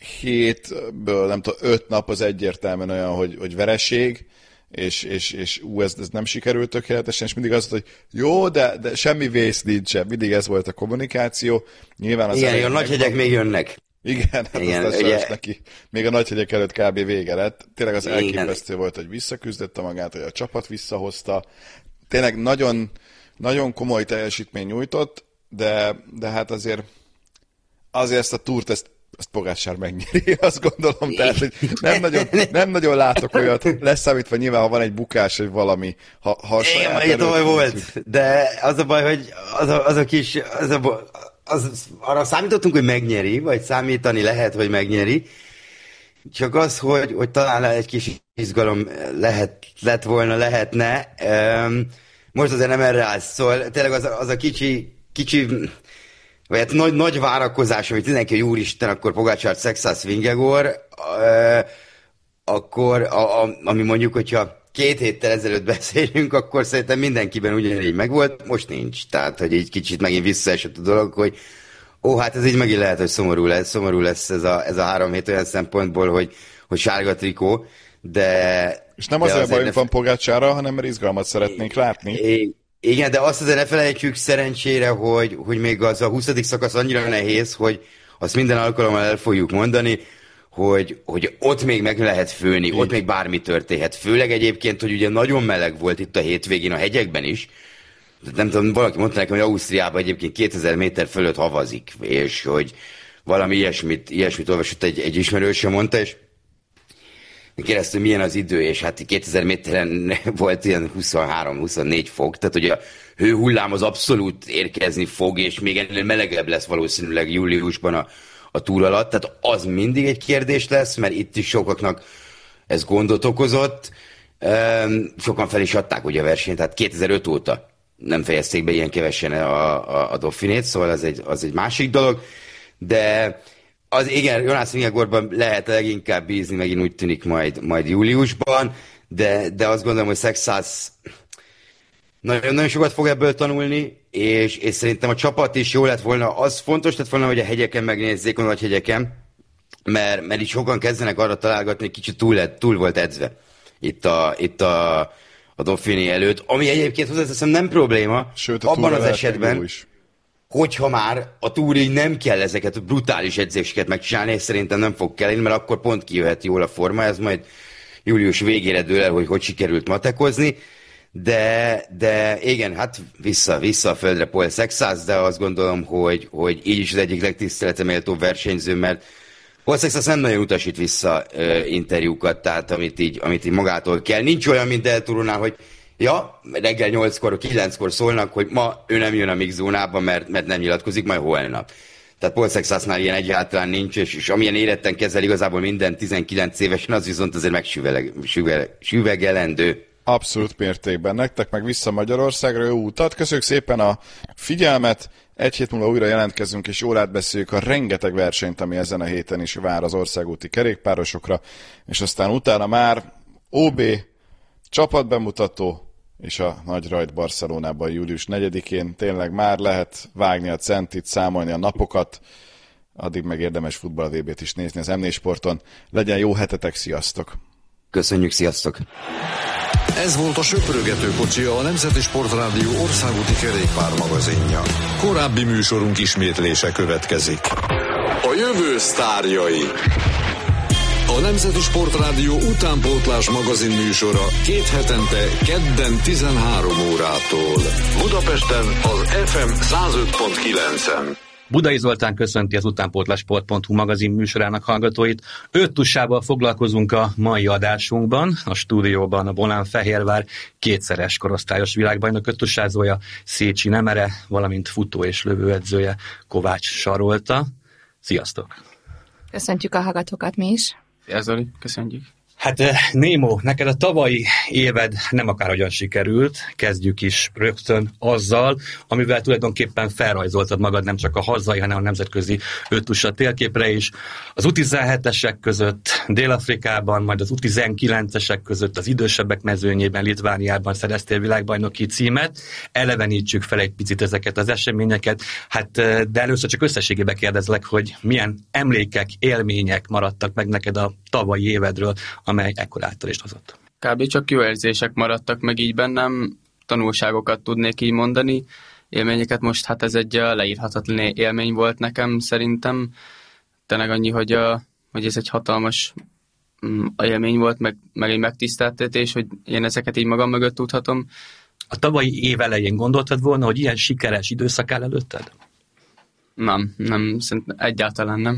S3: hétből, nem tudom, öt nap az egyértelműen olyan, hogy, hogy vereség, és, és, és ú, ez, ez nem sikerült tökéletesen, és mindig az, hogy jó, de, de semmi vész nincsen, mindig ez volt a kommunikáció. Nyilván az
S4: igen, a nagy hegyek még jönnek.
S3: Igen, hát igen, aztán ugye... neki még a nagyhegyek előtt kb. Vége lett. Tényleg az elképesztő volt, hogy visszaküzdette magát, hogy a csapat visszahozta. Tényleg nagyon, nagyon komoly teljesítmény nyújtott, de, de hát azért azért ezt a túrt ezt azt Pogačar megnyeri, azt gondolom, tehát, hogy nem nagyon, nem nagyon látok olyat, leszámítva nyilván, ha van egy bukás, vagy valami, ha, ha a saját
S4: Én tavaly volt, de az a baj, hogy az a, az a kis, az a, az, arra számítottunk, hogy megnyeri, vagy számítani lehet, hogy megnyeri, csak az, hogy, hogy talán egy kis izgalom lehet, lett volna, lehetne, most azért nem erre állsz, szóval tényleg az a, az a kicsi, kicsi, vagy hát nagy, nagy várakozás, amit mindenki, hogy úristen, akkor Pogačar, Sexas, Vingegaard, akkor, a, a, ami mondjuk, hogyha két héttel ezelőtt beszélünk, akkor szerintem mindenkiben ugyanígy megvolt, most nincs. Tehát, hogy így kicsit megint visszaesett a dolog, hogy ó, hát ez így megint lehet, hogy szomorú lesz, szomorú lesz ez a, ez a három hét olyan szempontból, hogy, hogy sárga trikó, de...
S3: És nem azért bajunk ne... van Pogačarra, hanem mert izgalmat szeretnénk látni.
S4: I- igen, de azt azért ne felejtsük szerencsére, hogy, hogy még az a huszadik szakasz annyira nehéz, hogy azt minden alkalommal el fogjuk mondani, hogy, hogy ott még meg lehet főni, így. Ott még bármi történhet. Főleg egyébként, hogy ugye nagyon meleg volt itt a hétvégén a hegyekben is. Nem tudom, valaki mondta nekem, hogy Ausztriában egyébként kétezer méter fölött havazik, és hogy valami ilyesmit, ilyesmit olvasott egy, egy ismerősöm mondta, és kérdeztem, milyen az idő, és hát kétezer méteren volt ilyen huszonhárom-huszonnégy fok, tehát hogy a hőhullám az abszolút érkezni fog, és még ennél melegebb lesz valószínűleg júliusban a, a túr alatt, tehát az mindig egy kérdés lesz, mert itt is sokaknak ez gondot okozott, sokan fel is adták ugye a versenyt, tehát kétezer-öt óta nem fejezték be ilyen kevesen a, a, a Dauphinét, szóval az egy, az egy másik dolog, de az igen, Jonas Vingegaardban lehet leginkább bízni, megint úgy tűnik majd, majd júliusban, de, de azt gondolom, hogy Sexas nagyon, nagyon sokat fog ebből tanulni, és, és szerintem a csapat is jó lett volna. Az fontos lett volna, hogy a hegyeken megnézzék, a nagy hegyeken, mert, mert így sokan kezdenek arra találgatni, hogy kicsit túl, lett, túl volt edzve itt a, itt a, a Dauphiné előtt, ami egyébként hozzáteszem nem probléma.
S3: Sőt, a
S4: abban az esetben, hogyha már a túrig nem kell ezeket a brutális edzéseket megcsinálni, és szerintem nem fog kelleni, mert akkor pont kijöhet jól a forma, ez majd július végére dől el, hogy hogy sikerült matekozni, de, de igen, hát vissza, vissza a földre Paul Sexas, de azt gondolom, hogy, hogy így is az egyik legtiszteleteméltóbb versenyző, mert Paul Sexas nem nagyon utasít vissza uh, interjúkat, tehát amit így, amit így magától kell. Nincs olyan, mint Del Turonál, hogy ja, reggel nyolckor, kilenckor szólnak, hogy ma ő nem jön a mix zónába, mert, mert nem nyilatkozik, majd holnap. Tehát Paul Sexasnál ilyen egyáltalán nincs, és, és amilyen éretten kezel igazából minden tizenkilenc évesen, az viszont azért megsüvegelendő.
S3: Abszolút mértékben. Nektek meg vissza Magyarországra, jó utat. Köszönjük szépen a figyelmet. Egy hét múlva újra jelentkezünk, és órát beszéljük a rengeteg versenyt, ami ezen a héten is vár az országúti kerékpárosokra, és aztán utána már ó bé, csapatbemutató, és a nagy rajt Barcelonában július negyedikén. Tényleg már lehet vágni a centit, számolni a napokat, addig meg érdemes futball vé bét is nézni az em négy Sporton. Legyen jó hetetek, sziasztok!
S4: Köszönjük, sziasztok!
S1: Ez volt a Söprögető kocsi, a Nemzeti Sportrádió országúti kerékpármagazinja. Korábbi műsorunk ismétlése következik. A jövő sztárjai. A Nemzeti Sportrádió utánpótlás magazin műsora két hetente kedden tizenhárom órától. Budapesten az ef em száz öt pont kilencen.
S5: Budai Zoltán köszönti az utánpótlásport pont hu magazin műsorának hallgatóit. Öt tussával foglalkozunk a mai adásunkban. A stúdióban a Volán Fehérvár kétszeres korosztályos világbajnok öttussázója Szécsi Nemere, valamint futó és lövőedzője Kovács Sarolta. Sziasztok!
S6: Köszöntjük a hallgatókat mi is.
S7: Szia Zoli, köszönjük!
S5: Hát Némo, neked a tavalyi éved nem akárhogyan sikerült, kezdjük is rögtön azzal, amivel tulajdonképpen felrajzoltad magad nem csak a hazai, hanem a nemzetközi öttusa térképre is. Az u tizenhetesek között Dél-Afrikában, majd az u tizenkilencesek között az idősebbek mezőnyében, Litvániában szereztél világbajnoki címet. Elevenítsük fel egy picit ezeket az eseményeket, hát de először csak összességében kérdezlek, hogy milyen emlékek, élmények maradtak meg neked a tavalyi évedről, amely ekkor áttörést hozott.
S7: Kb. Csak jó érzések maradtak meg így bennem, tanulságokat tudnék így mondani, élményeket most, hát ez egy leírhatatlan élmény volt nekem szerintem. Tényleg annyi, hogy, a, hogy ez egy hatalmas élmény volt, meg, meg egy megtiszteltetés, hogy én ezeket így magam mögött tudhatom.
S5: A tavalyi év elején gondoltad volna, hogy ilyen sikeres időszak áll előtted?
S7: Nem, nem, szerintem egyáltalán nem.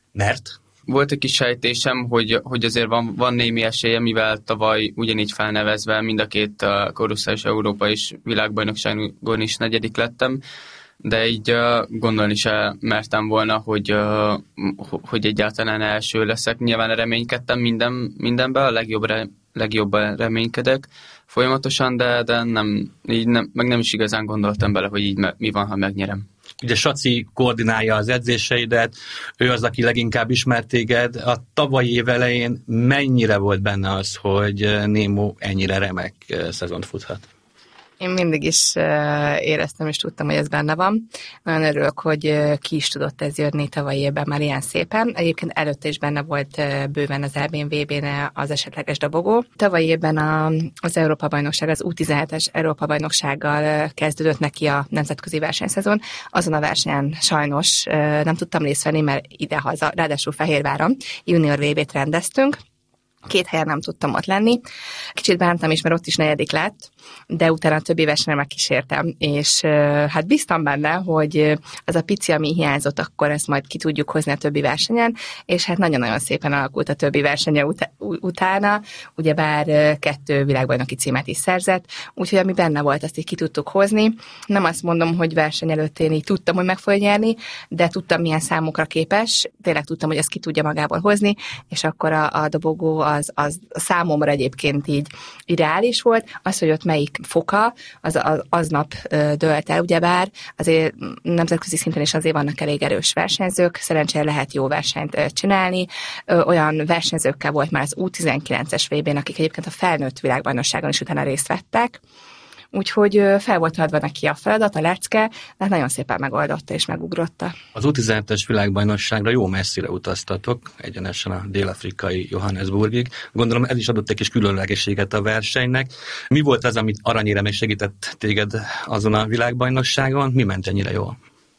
S5: Mert?
S7: Volt egy kis sejtésem, hogy, hogy azért van, van némi esélye, mivel tavaly ugyanígy felnevezve mind a két uh, korosztályos Európa és világbajnokságon is negyedik lettem, de így uh, gondolni se mertem volna, hogy, uh, hogy egyáltalán első leszek. Nyilván reménykedtem minden, mindenben, a legjobb re, legjobban reménykedek folyamatosan, de, de nem, így nem, meg nem is igazán gondoltam bele, hogy így me, mi van, ha megnyerem.
S5: Ugye Saci koordinálja az edzéseidet, ő az, aki leginkább ismert téged. A tavalyi év elején mennyire volt benne az, hogy Némo ennyire remek szezont futhat?
S6: Én mindig is éreztem és tudtam, hogy ez benne van. Nagyon örülök, hogy ki is tudott ez jönni tavalyi évben már ilyen szépen. Egyébként előtte is benne volt bőven az é bé vé bén az esetleges dobogó. Tavalyi évben a, az Európa-bajnokság, az U tizenhetes Európa-bajnoksággal kezdődött neki a nemzetközi versenyszezon. Azon a versenyen sajnos nem tudtam részt venni, mert idehaza, ráadásul Fehérváron junior vé bét rendeztünk. Két helyen nem tudtam ott lenni. Kicsit bántam is, mert ott is negyedik lett, de utána a többi versenyen megkísértem, és hát bíztam benne, hogy az a pici, ami hiányzott, akkor ezt majd ki tudjuk hozni a többi versenyen, és hát nagyon-nagyon szépen alakult a többi versenye ut- utána, ugyebár kettő világbajnoki címet is szerzett, úgyhogy ami benne volt, azt így ki tudtuk hozni. Nem azt mondom, hogy verseny előtt én így tudtam, hogy meg fogja nyerni, de tudtam, milyen számokra képes, tényleg tudtam, hogy ezt ki tudja magából hozni, és akkor a, a dobogó az, az számomra egyébként így ideális volt. Az, hogy ott melyik foka, az, az aznap dölt el, ugyebár azért nemzetközi szinten is azért vannak elég erős versenyzők, szerencsére lehet jó versenyt csinálni. Olyan versenyzőkkel volt már az U tizenkilences vé bén, akik egyébként a felnőtt világbajnokságon is utána részt vettek. Úgyhogy fel volt adva neki a feladat, a lecke, de nagyon szépen megoldotta és megugrotta.
S5: Az U tizenhetes világbajnokságra jó messzire utaztatok, egyenesen a dél-afrikai Johannesburgig. Gondolom ez is adott egy kis különlegességet a versenynek. Mi volt az, amit aranyéremre segített téged azon a világbajnokságon? Mi ment ennyire jól?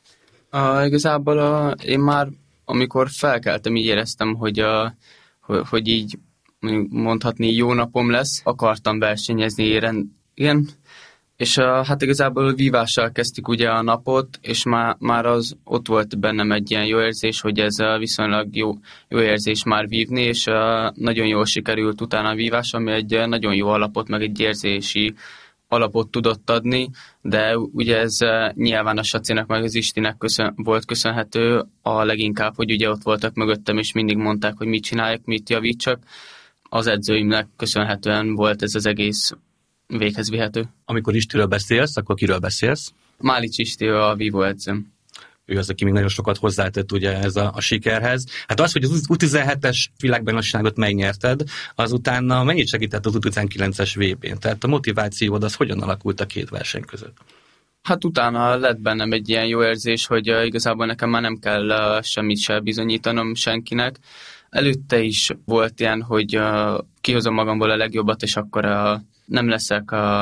S7: Uh, igazából uh, én már, amikor felkeltem, így éreztem, hogy, uh, hogy, hogy így mondhatni jó napom lesz. Akartam versenyezni, igen. És uh, hát igazából vívással kezdtük ugye a napot, és már, már az ott volt bennem egy ilyen jó érzés, hogy ez uh, viszonylag jó, jó érzés már vívni, és uh, nagyon jól sikerült utána a vívás, ami egy uh, nagyon jó alapot, meg egy érzési alapot tudott adni, de ugye ez uh, nyilván a Sacinak, meg az Istinek köszön, volt köszönhető a leginkább, hogy ugye ott voltak mögöttem, és mindig mondták, hogy mit csináljak, mit javítsak. Az edzőimnek köszönhetően volt ez az egész véghez vihető.
S5: Amikor Istiről beszélsz, akkor kiről beszélsz?
S7: Málics Isti a vívó edzőm.
S5: Ő az, aki még nagyon sokat hozzátett ugye ez a, a sikerhez. Hát az, hogy az U tizenhetes világbajnokságot megnyerted, azután mennyit segített az U tizenkilences vé bén? Tehát a motivációd az hogyan alakult a két verseny között?
S7: Hát utána lett bennem egy ilyen jó érzés, hogy uh, igazából nekem már nem kell uh, semmit se bizonyítanom senkinek. Előtte is volt ilyen, hogy uh, kihozom magamból a legjobbat, és akkor uh, nem leszek a,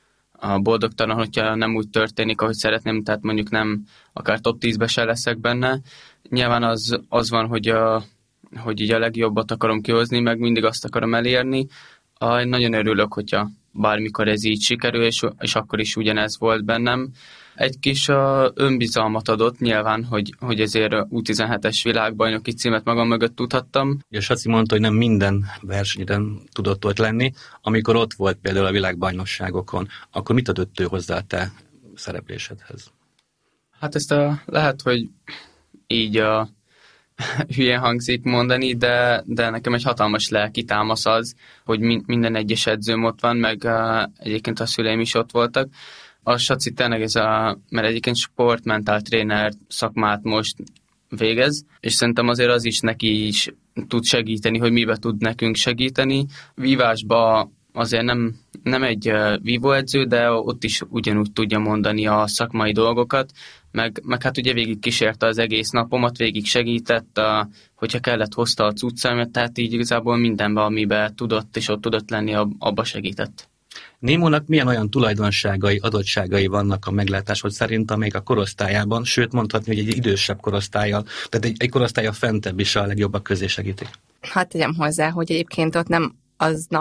S7: a boldogtalan, hogyha nem úgy történik, ahogy szeretném, tehát mondjuk nem akár top tízbe se leszek benne. Nyilván az, az van, hogy, a, hogy így a legjobbat akarom kihozni, meg mindig azt akarom elérni. A, nagyon örülök, hogyha bármikor ez így sikerül, és, és akkor is ugyanez volt bennem. Egy kis uh, önbizalmat adott nyilván, hogy, hogy ezért U tizenhetes világbajnoki címet magam mögött tudhattam.
S5: Ugye Saci mondta, hogy nem minden versenyben tudott ott lenni. Amikor ott volt például a világbajnokságokon, akkor mit adott ő hozzá a te szereplésedhez?
S7: Hát ezt a, lehet, hogy így a hülyén hangzik mondani, de, de nekem egy hatalmas lelki támasz az, hogy min, minden egyes edzőm ott van, meg uh, egyébként a szüleim is ott voltak. A Saci tényleg ez a, mert egyébként sportmentál tréner szakmát most végez, és szerintem azért az is neki is tud segíteni, hogy mibe tud nekünk segíteni. Vívásba azért nem, nem egy vívóedző, de ott is ugyanúgy tudja mondani a szakmai dolgokat, meg, meg hát ugye végig kísérte az egész napomat, végig segített, a, hogyha kellett, hozta a cuccamat, tehát így igazából mindenben, amiben tudott, és ott tudott lenni, abba segített.
S5: Némónak milyen olyan tulajdonságai, adottságai vannak a meglátásod szerint, amelyek a korosztályában, sőt mondhatni, hogy egy idősebb korosztállyal, tehát egy, egy korosztálya fentebb is a legjobbak közé segítik?
S6: Hát tegyem hozzá, hogy egyébként ott nem aznap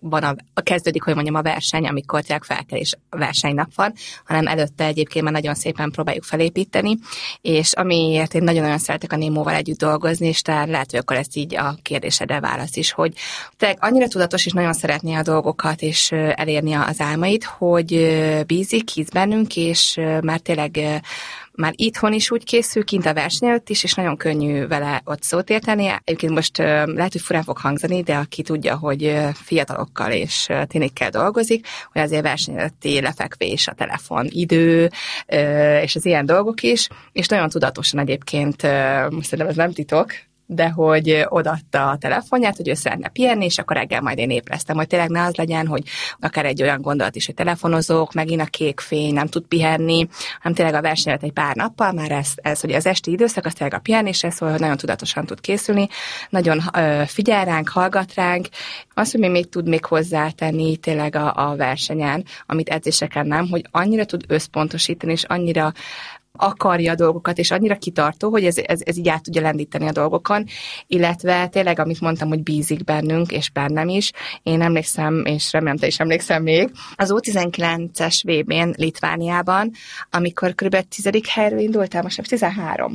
S6: a, a kezdődik, hogy mondjam, a verseny, amikor tényleg fel kell, és a versenynap van, hanem előtte egyébként már nagyon szépen próbáljuk felépíteni, és amiért én nagyon-nagyon szeretek a Némóval együtt dolgozni, és tehát lehet, hogy akkor ezt így a kérdésedre válasz is, hogy tényleg annyira tudatos, és nagyon szeretné a dolgokat, és elérni az álmait, hogy bízik, hisz bennünk, és már tényleg már itthon is úgy készül, kint a verseny előtt is, és nagyon könnyű vele ott szót érteni. Egyébként most lehet, hogy furán fog hangzani, de aki tudja, hogy fiatalokkal és tinikkel dolgozik, hogy azért verseny előtti lefekvés, a telefon idő, és az ilyen dolgok is, és nagyon tudatosan egyébként, most szerintem ez nem titok, de hogy odaadta a telefonját, hogy ő szeretne pihenni, és akkor reggel majd én ébresztem, hogy tényleg ne az legyen, hogy akár egy olyan gondolat is, hogy telefonozok, megint a kék fény, nem tud pihenni, hanem tényleg a verseny előtt egy pár nappal már ez, ez hogy az esti időszak, az tényleg a pihenésre szól, hogy nagyon tudatosan tud készülni, nagyon ö, figyel ránk, hallgat ránk, azt, hogy még tud még hozzátenni tényleg a, a versenyen, amit edzéseken nem, hogy annyira tud összpontosítani, és annyira akarja a dolgokat, és annyira kitartó, hogy ez, ez, ez így át tudja lendíteni a dolgokon, illetve tényleg, amit mondtam, hogy bízik bennünk, és bennem is. Én emlékszem, és remélem, te is emlékszem még, az U tizenkilences vé bén Litvániában, amikor kb. tizedik helyről indultál, most tizenhárom.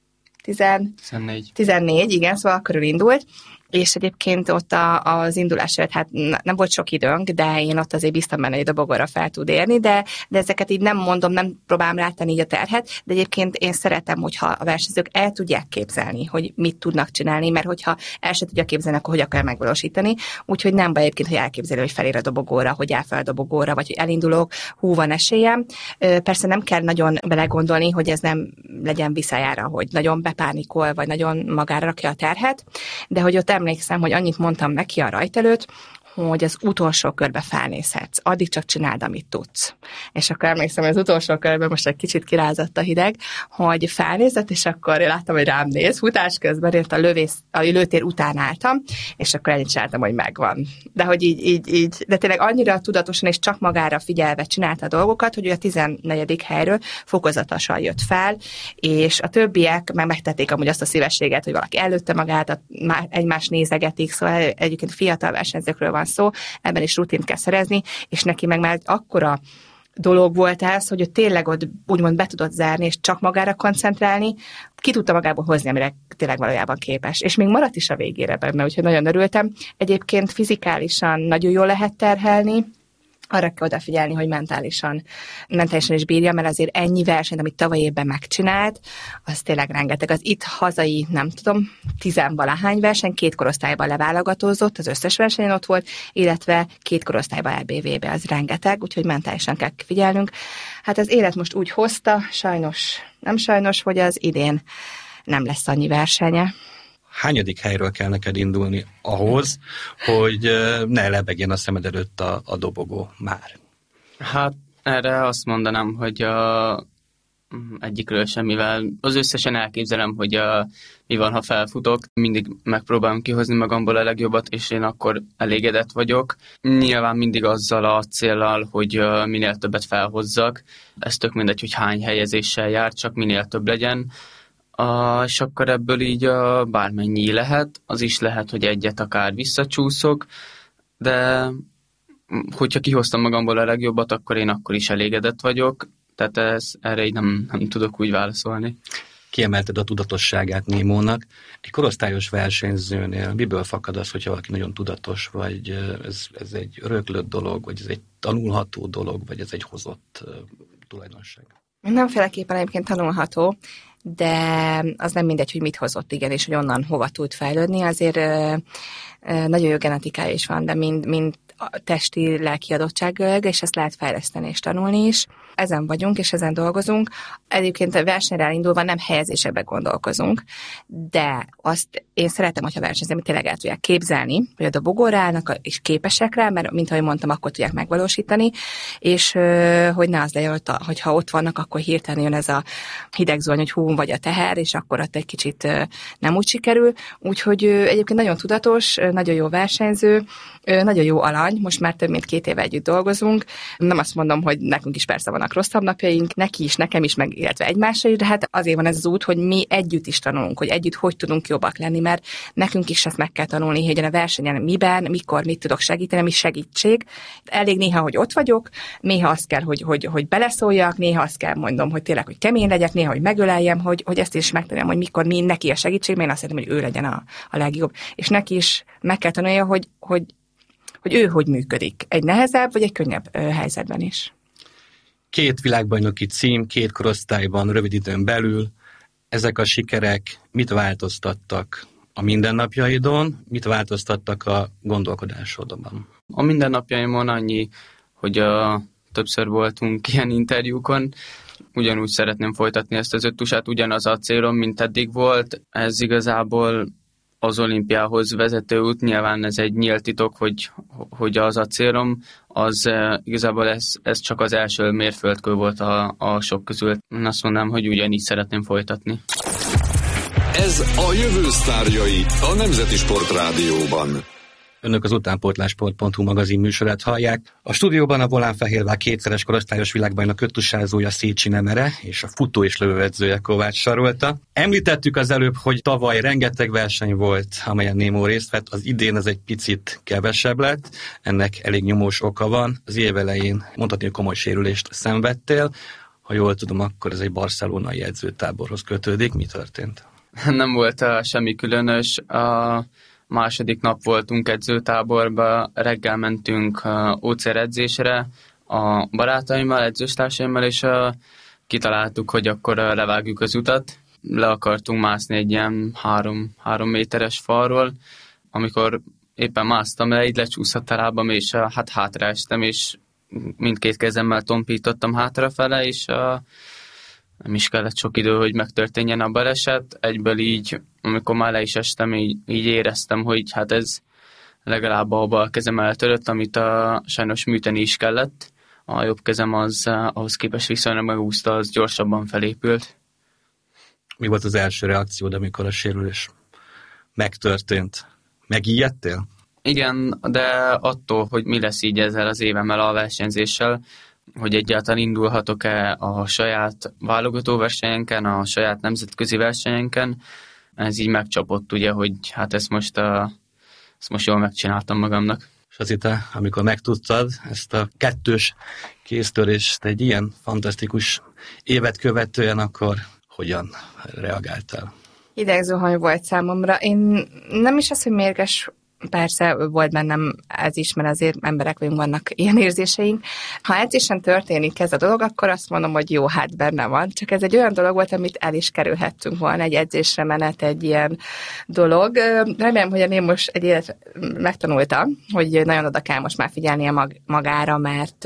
S7: tizennégy.
S6: tizennégy, igen, szóval körül indult, és egyébként ott a, az indulás előtt, hát nem volt sok időnk, de én ott azért bíztam benne, hogy a dobogóra fel tud érni, de, de ezeket így nem mondom, nem próbálom rátenni így a terhet, de egyébként én szeretem, hogyha a versenyzők el tudják képzelni, hogy mit tudnak csinálni, mert hogyha el sem tudják képzelni, akkor hogy akar megvalósítani, úgyhogy nem baj egyébként, hogy elképzelni, hogy felér a dobogóra, hogy áll fel a dobogóra, vagy hogy elindulok, hú, van esélyem. Persze nem kell nagyon belegondolni, hogy ez nem legyen visszajára, hogy nagyon bepánikol, vagy nagyon magára rakja a terhet, de hogy ott emlékszem, hogy annyit mondtam neki a rajt előtt, hogy az utolsó körbe felnézhetsz. Addig csak csináld, amit tudsz. És akkor emlékszem, hogy az utolsó körben most egy kicsit kirázott a hideg, hogy felnézett, és akkor én láttam, hogy rám néz. Futás közben én a, lövész, a lőtér után álltam, és akkor ennyit csináltam, hogy megvan. De hogy így, így, így, de tényleg annyira tudatosan és csak magára figyelve csinálta a dolgokat, hogy ő a tizennegyedik helyről fokozatosan jött fel, és a többiek meg megtették amúgy azt a szívességet, hogy valaki előtte magát, egymást nézegetik, szóval egyébként fiatal versenyzőkről van szó, ebben is rutint kell szerezni, és neki meg már akkora dolog volt ez, hogy ő tényleg ott úgymond be tudott zárni, és csak magára koncentrálni, ki tudta magából hozni, amire tényleg valójában képes. És még maradt is a végére benne, úgyhogy nagyon örültem. Egyébként fizikálisan nagyon jól lehet terhelni, arra kell odafigyelni, hogy mentálisan, mentálisan is bírja, mert azért ennyi versenyt, amit tavaly évben megcsinált, az tényleg rengeteg. Az itt hazai, nem tudom, tizenvalahány verseny, két korosztályban leválogatózott, az összes versenyen ott volt, illetve két korosztályban é bé vé-be, az rengeteg, úgyhogy mentálisan kell figyelnünk. Hát az élet most úgy hozta, sajnos, nem sajnos, hogy az idén nem lesz annyi versenye.
S5: Hányadik helyről kell neked indulni ahhoz, hogy ne lebegjen a szemed előtt a, a dobogó már?
S7: Hát erre azt mondanám, hogy a, egyikről semmivel. Az összesen elképzelem, hogy a, mi van, ha felfutok. Mindig megpróbálom kihozni magamból a legjobbat, és én akkor elégedett vagyok. Nyilván mindig azzal a céllal, hogy minél többet felhozzak. Ez tök mindegy, hogy hány helyezéssel jár, csak minél több legyen. Uh, és akkor ebből így uh, bármennyi lehet, az is lehet, hogy egyet akár visszacsúszok, de hogyha kihoztam magamból a legjobbat, akkor én akkor is elégedett vagyok, tehát ez, erre így nem, nem tudok úgy válaszolni.
S5: Kiemelted a tudatosságát Némónak. Egy korosztályos versenyzőnél miből fakad az, hogyha valaki nagyon tudatos, vagy ez, ez egy öröklött dolog, vagy ez egy tanulható dolog, vagy ez egy hozott uh, tulajdonság?
S6: Mindenféleképpen egyébként tanulható, de az nem mindegy, hogy mit hozott, igen, és hogy onnan hova tud fejlődni. Azért ö, ö, nagyon jó genetikája is van, de mind, mind testi, lelki adottsággal, és ezt lehet fejleszteni és tanulni is. Ezen vagyunk, és ezen dolgozunk. Egyébként a versenyre elindulva nem helyezésekbe gondolkozunk, de azt én szeretem, hogyha versenyzők tényleg el tudják képzelni, hogy a dobogóra állnak, és képesek rá, mert mint ahogy mondtam, akkor tudják megvalósítani, és hogy ne az legyen, hogyha ott vannak, akkor hirtelen jön ez a hideg zuhany, hogy hú, vagy a teher, és akkor ott egy kicsit nem úgy sikerül. Úgyhogy egyébként nagyon tudatos, nagyon jó versenyző, nagyon jó alany, most már több mint két éve együtt dolgozunk. Nem azt mondom, hogy nekünk is persze vannak rosszabb napjaink, neki is, nekem is, meg illetve egymásra is, de hát azért van ez az út, hogy mi együtt is tanulunk, hogy együtt hogy tudunk jobbak lenni, mert nekünk is ezt meg kell tanulni, hogy a versenyen miben, mikor, mit tudok segíteni, mi segítség. Elég néha, hogy ott vagyok, néha azt kell, hogy, hogy, hogy beleszóljak, néha azt kell mondom, hogy tényleg, hogy kemény legyek, néha, hogy megöleljem, hogy, hogy ezt is megtanuljam, hogy mikor mi neki a segítség, mert én azt szeretném, hogy ő legyen a, a legjobb. És neki is meg kell tanulja, hogy, hogy, hogy ő hogy működik. Egy nehezebb, vagy egy könnyebb ö, helyzetben is.
S5: Két világbajnoki cím, két korosztályban, rövid időn belül. Ezek a sikerek mit változtattak a mindennapjaidon, mit változtattak a gondolkodásodban?
S7: A mindennapjaimon annyi, hogy a, többször voltunk ilyen interjúkon, ugyanúgy szeretném folytatni ezt az öttusát, ugyanaz a célom, mint eddig volt. Ez igazából az olimpiához vezető út, nyilván ez egy nyílt titok, hogy, hogy az a célom, az igazából ez, ez csak az első mérföldkő volt a, a sok közül. Én azt mondanám, hogy ugyanígy szeretném folytatni.
S1: Ez a jövő sztárjai a Nemzeti Sportrádióban.
S5: Önök az utánpótlásport pont hu magazin műsorát hallják. A stúdióban a Volánfehérvár kétszeres korosztályos világbajnok öttusázója Szécsi Nemere és a futó és lövőedzője Kovács Sarolta. Említettük az előbb, hogy tavaly rengeteg verseny volt, amelyen Némó részt vett, az idén ez egy picit kevesebb lett, ennek elég nyomós oka van. Az év elején mondhatni, hogy komoly sérülést szenvedtél. Ha jól tudom, akkor ez egy barcelonai edzőtáborhoz kötődik. Mi történt?
S7: Nem volt uh, semmi különös. A második nap voltunk edzőtáborba, reggel mentünk uh, ócer edzésre a barátaimmal, edzőstársaimmal, és uh, kitaláltuk, hogy akkor uh, levágjuk az utat. Le akartunk mászni egy ilyen három, három méteres falról. Amikor éppen másztam le, így lecsúszott a lábam, és uh, hát hátraestem, és mindkét kezemmel tompítottam hátrafele, és uh, nem is kellett sok idő, hogy megtörténjen a baleset. Egyből így, amikor már le is estem, így, így éreztem, hogy hát ez legalább a bal kezem eltörött, amit a, sajnos műteni is kellett. A jobb kezem az ahhoz képest viszonylag megúszta, az gyorsabban felépült.
S5: Mi volt az első reakciód, amikor a sérülés megtörtént? Megijedtél?
S7: Igen, de attól, hogy mi lesz így ezzel az évemmel a versenyzéssel, hogy egyáltalán indulhatok-e a saját válogató versenyenken, a saját nemzetközi versenyenken, ez így megcsapott, ugye, hogy hát ezt most, a, ezt most jól megcsináltam magamnak.
S5: Saci, te, amikor megtudtad ezt a kettős kéztörést egy ilyen fantasztikus évet követően, akkor hogyan reagáltál?
S6: Idegzuhany volt számomra. Én nem is az, hogy mérges, persze volt bennem ez is, mert azért emberek vagyunk, vannak ilyen érzéseink. Ha edzésen történik ez a dolog, akkor azt mondom, hogy jó, hát benne van. Csak ez egy olyan dolog volt, amit el is kerülhettünk volna, egy edzésre menet, egy ilyen dolog. Remélem, hogy én most egy élet megtanultam, hogy nagyon oda kell most már figyelnie mag- magára, mert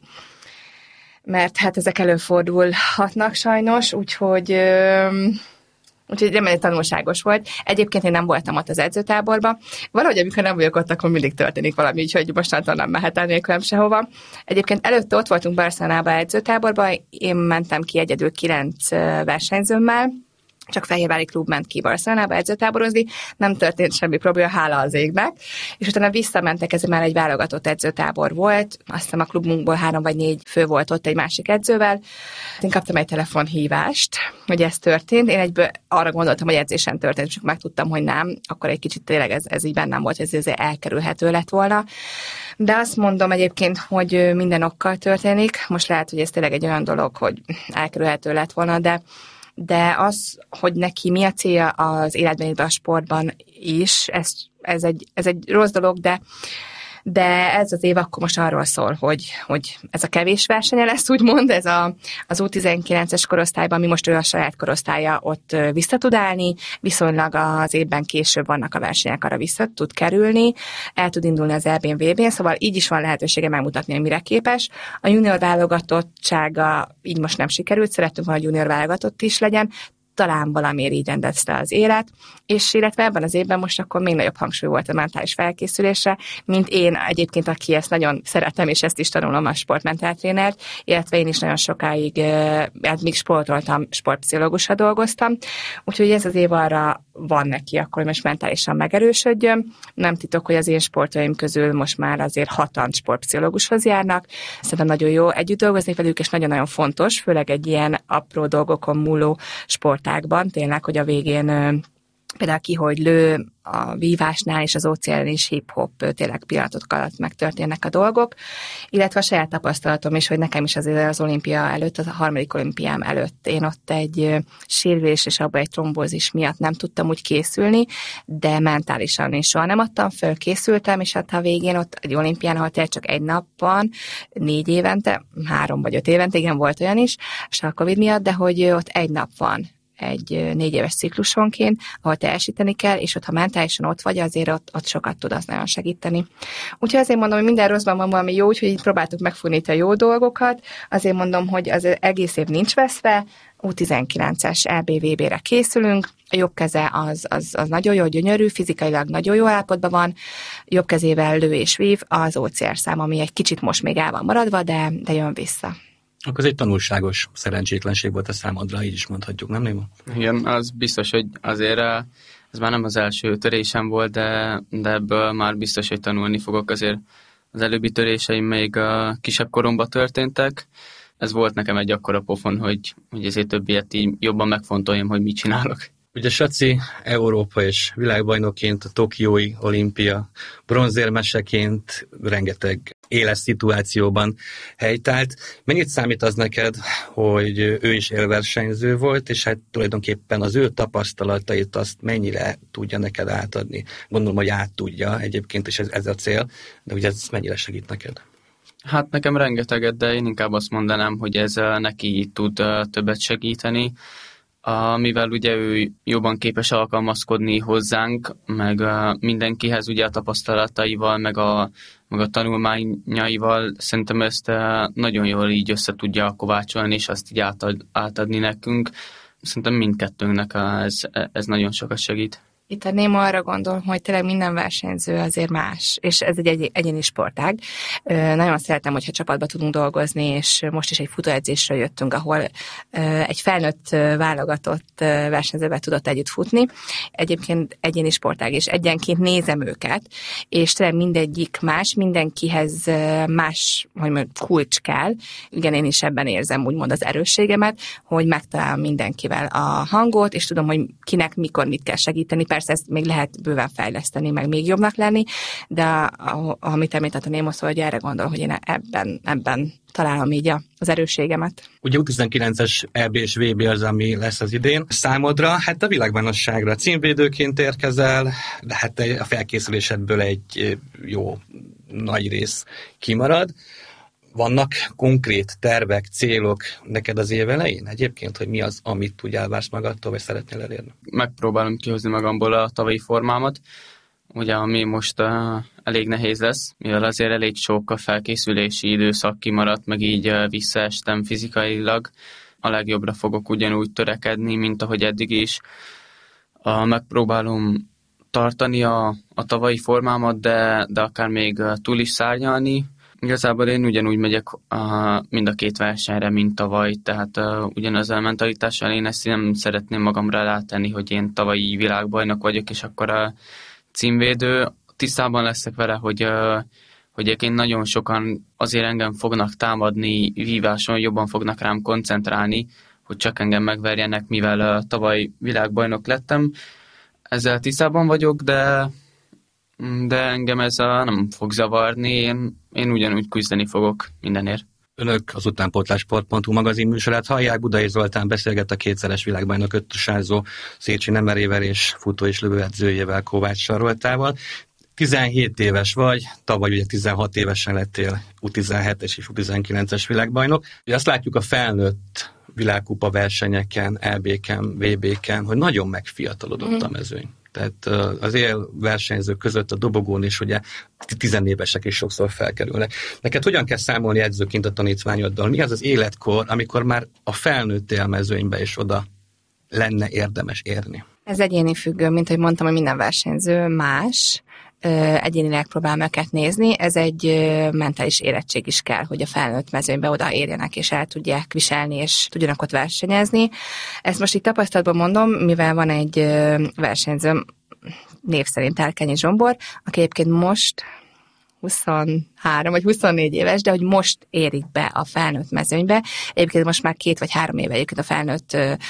S6: mert hát ezek előfordulhatnak sajnos, úgyhogy Úgyhogy remélem, tanulságos volt. Egyébként én nem voltam ott az edzőtáborban. Valahogy amikor nem vagyok ott, akkor mindig történik valami, úgyhogy mostantól nem mehetem nélkülem sehova. Egyébként előtte ott voltunk Barcelonában edzőtáborban, én mentem ki egyedül kilenc versenyzőmmel, csak Fehérvári klub ment ki Barcelonába edzőtáborozni, nem történt semmi probléma, hála az égnek, és utána visszamentek, ez már egy válogatott edzőtábor volt, azt hiszem a klubunkból három vagy négy fő volt ott egy másik edzővel. Én kaptam egy telefonhívást, hogy ez történt, én egyből arra gondoltam, hogy edzésen történt, csak megtudtam, hogy nem, akkor egy kicsit tényleg ez, ez így bennem volt, ez azért elkerülhető lett volna. De azt mondom egyébként, hogy minden okkal történik, most lehet, hogy ez tényleg egy olyan dolog, hogy elkerülhető lett volna, de de az, hogy neki mi a célja az életben, illetve a sportban is, ez, ez, egy, ez egy rossz dolog, de, de ez az év akkor most arról szól, hogy, hogy ez a kevés versenye lesz, úgymond, ez a, az U tizenkilences korosztályban, mi most ő a saját korosztálya ott vissza tud állni, viszonylag az évben később vannak a versenyek, arra vissza tud kerülni, el tud indulni az er bén vé bén, szóval így is van lehetősége megmutatni, hogy mire képes. A junior válogatottsága így most nem sikerült, szerettünk volna, hogy junior válogatott is legyen, talán valamiért így rendezte az élet, és illetve ebben az évben most akkor még nagyobb hangsúly volt a mentális felkészülésre, mint én egyébként, aki ezt nagyon szeretem, és ezt is tanulom a sportmentáltrénert, illetve én is nagyon sokáig, hát még sportoltam, sportpszichológusra dolgoztam, úgyhogy ez az év arra van neki, akkor hogy most mentálisan megerősödjön. Nem titok, hogy az én sportoljaim közül most már azért hatan sportpszichológushoz járnak. Szerintem nagyon jó együtt dolgozni velük, és nagyon-nagyon fontos, főleg egy ilyen apró dolgokon múló sportágban, tényleg, hogy a végén például ki, hogy lő, a vívásnál és az óceánon is hip-hop, tényleg pillanatok alatt megtörténnek a dolgok, illetve a saját tapasztalatom is, hogy nekem is azért az olimpia előtt, az a harmadik olimpiám előtt én ott egy sérülés és abban egy trombózis miatt nem tudtam úgy készülni, de mentálisan én soha nem adtam föl, készültem, és hát a végén ott egy olimpián, ahol tényleg csak egy nap van, négy évente, három vagy öt évente, igen, volt olyan is, és a Covid miatt, de hogy ott egy nap van, egy négy éves ciklusonként, ahol teljesíteni kell, és ott, ha mentálisan ott vagy, azért ott, ott sokat tud az nagyon segíteni. Úgyhogy azért mondom, hogy minden rosszban van valami jó, úgyhogy így próbáltuk megfogni a jó dolgokat. Azért mondom, hogy az egész év nincs veszve, U tizenkilences é bé vé bé-re készülünk, a jobb keze az, az, az nagyon jó, gyönyörű, fizikailag nagyon jó állapotban van, jobb kezével lő és vív, az o cé er szám, ami egy kicsit most még el van maradva, de, de jön vissza.
S5: Akkor ez egy tanulságos szerencsétlenség volt a számodra, így is mondhatjuk, nem Néma?
S7: Igen, az biztos, hogy azért ez már nem az első törésem volt, de, de ebből már biztos, hogy tanulni fogok. Azért az előbbi töréseim még a kisebb koromban történtek. Ez volt nekem egy akkora pofon, hogy, hogy ezért többiet így jobban megfontoljam, hogy mit csinálok.
S5: Ugye Saci Európa és világbajnokként, a tokiói olimpia bronzérmeseként rengeteg éles szituációban helytált. Mennyit számít az neked, hogy ő is élversenyző volt, és hát tulajdonképpen az ő tapasztalatait azt mennyire tudja neked átadni? Gondolom, hogy át tudja egyébként, és ez, ez a cél, de ugye ez mennyire segít neked?
S7: Hát nekem rengeteget, de én inkább azt mondanám, hogy ez neki tud többet segíteni, A, mivel ugye ő jobban képes alkalmazkodni hozzánk, meg a mindenkihez ugye a tapasztalataival, meg a, meg a tanulmányaival, szerintem ezt nagyon jól így össze tudja kovácsolni, és azt így átad, átadni nekünk. Szerintem mindkettőnknek ez, ez nagyon sokat segít.
S6: Itt a Néma arra gondol, hogy tényleg minden versenyző azért más, és ez egy, egy egyéni sportág. Nagyon szeretem, hogyha csapatba tudunk dolgozni, és most is egy futóedzésre jöttünk, ahol egy felnőtt válogatott versenyzővel tudott együtt futni. Egyébként egyéni sportág, és egyenként nézem őket, és tényleg mindegyik más, mindenkihez más, hogy mondjam, kulcs kell. Igen, én is ebben érzem úgymond az erősségemet, hogy megtalálom mindenkivel a hangot, és tudom, hogy kinek mikor mit kell segíteni. Persze ezt még lehet bőven fejleszteni, meg még jobbnak lenni, de amit említett a Néma, szóval, hogy erre gondol, hogy én ebben, ebben találom így az erősségemet.
S5: Ugye U tizenkilences é bé és vé bé az, ami lesz az idén. Számodra, hát a világbajnokságra címvédőként érkezel, de hát a felkészülésedből egy jó nagy rész kimarad. Vannak konkrét tervek, célok neked az év elején egyébként, hogy mi az, amit úgy elvársz magadtól, vagy szeretnél elérni?
S7: Megpróbálom kihozni magamból a tavalyi formámat, ugye ami most uh, elég nehéz lesz, mivel azért elég sok a felkészülési időszak kimaradt, meg így uh, visszaestem fizikailag. A legjobbra fogok ugyanúgy törekedni, mint ahogy eddig is. Uh, megpróbálom tartani a, a tavalyi formámat, de, de akár még uh, túl is szárnyalni. Igazából én ugyanúgy megyek uh, mind a két versenyre, mint tavaly, tehát uh, ugyanaz a mentalitással én ezt nem szeretném magamra rátenni, hogy én tavalyi világbajnok vagyok, és akkor a címvédő. Tisztában leszek vele, hogy, uh, hogy egyébként nagyon sokan azért engem fognak támadni víváson, jobban fognak rám koncentrálni, hogy csak engem megverjenek, mivel uh, tavaly világbajnok lettem. Ezzel tisztában vagyok, de... de engem ez a, nem fog zavarni, én, én ugyanúgy küzdeni fogok mindenért.
S5: Önök az utánpótlás.sport pont hu magazin műsorát hallják, Budai Zoltán beszélget a kétszeres világbajnok öttusázó Szécsi Nemerével és futó és lövőedzőjével, Kovács Saroltával. tizenhét éves vagy, tavaly ugye tizenhat évesen lettél U tizenhetes és U tizenkilences világbajnok. Ugye azt látjuk a felnőtt világkupa versenyeken, é bé-ken, vé bé-ken, hogy nagyon megfiatalodott a mezőny. Tehát az élversenyzők között a dobogón is ugye tizenévesek is sokszor felkerülnek. Neked hogyan kell számolni edzőként a tanítványoddal? Mi az az életkor, amikor már a felnőtt élmezőnybe is oda lenne érdemes érni?
S6: Ez egyéni függő, mint ahogy mondtam, hogy minden versenyző más, egyénileg próbál őket nézni, ez egy mentális érettség is kell, hogy a felnőtt mezőnybe oda érjenek, és el tudják viselni, és tudjanak ott versenyezni. Ezt most így tapasztalatban mondom, mivel van egy versenyzőm, név szerint Elkenyi Zsombor, aki egyébként most huszonhárom vagy huszonnégy éves, de hogy most érik be a felnőtt mezőnybe. Egyébként most már két vagy három éve egyébként a felnőtt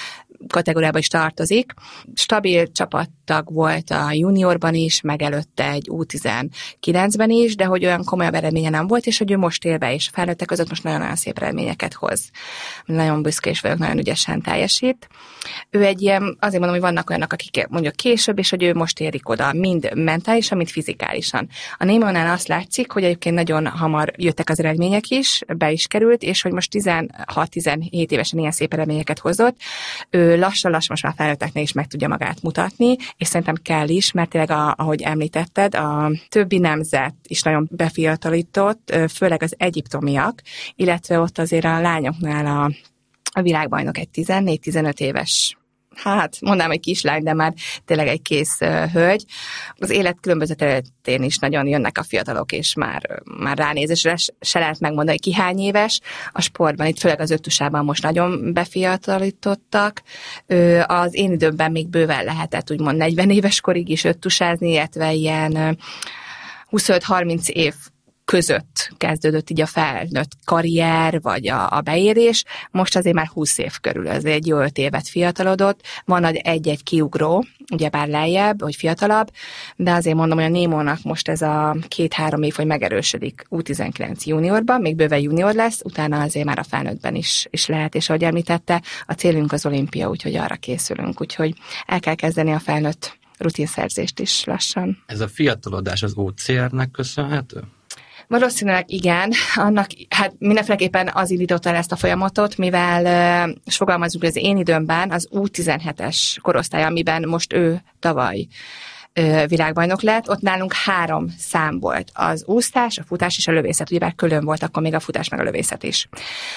S6: kategóriába is tartozik. Stabil csapattag volt a juniorban is, meg előtte egy U tizenkilencben is, de hogy olyan komolyabb eredménye nem volt, és hogy ő most él be, és a felnőttek között most nagyon-nagyon szép eredményeket hoz. Nagyon büszke is vagyok, nagyon ügyesen teljesít. Ő egy ilyen, azért mondom, hogy vannak olyanok, akik mondjuk később, és hogy ő most érik oda, mind mentálisan, mind fizikálisan. A Némonál azt látszik, hogy egyébként nagyon hamar jöttek az eredmények is, be is került, és hogy most tizenhat-tizenhét évesen ilyen szép eredményeket hozott. Ő lassan-lassan most már felnőtteknél is meg tudja magát mutatni, és szerintem kell is, mert tényleg, a, ahogy említetted, a többi nemzet is nagyon befiatalított, főleg az egyiptomiak, illetve ott azért a lányoknál a, a világbajnok egy tizennégy-tizenöt éves, hát mondanám egy kislány, de már tényleg egy kész uh, hölgy. Az élet különböző területén is nagyon jönnek a fiatalok, és már, már ránézésre se lehet megmondani, ki hány éves. A sportban, itt főleg az öttusában most nagyon befiatalítottak. Ö, az én időmben még bőven lehetett úgymond negyven éves korig is öttusázni, illetve ilyen huszonöt-harminc év között kezdődött így a felnőtt karrier, vagy a, a beérés. Most azért már húsz év körül, ez egy jó öt évet fiatalodott. Van egy-egy kiugró, ugyebár lejjebb, vagy fiatalabb, de azért mondom, hogy a Némónak most ez a két-három év, hogy megerősödik U tizenkilenc juniorban, még bőven junior lesz, utána azért már a felnőttben is, is lehet, és ahogy említette, a célunk az olimpia, úgyhogy arra készülünk, úgyhogy el kell kezdeni a felnőtt rutinszerzést is lassan.
S5: Ez a fiatalodás az ó cé er-nek köszönhető?
S6: Valószínűleg igen, annak hát mindenféleképpen az indította el ezt a folyamatot, mivel uh, és fogalmazunk, hogy az én időmben az U tizenhetes korosztály, amiben most ő tavaly uh, világbajnok lett, ott nálunk három szám volt, az úszás, a futás és a lövészet, ugyebár külön volt akkor még a futás meg a lövészet is.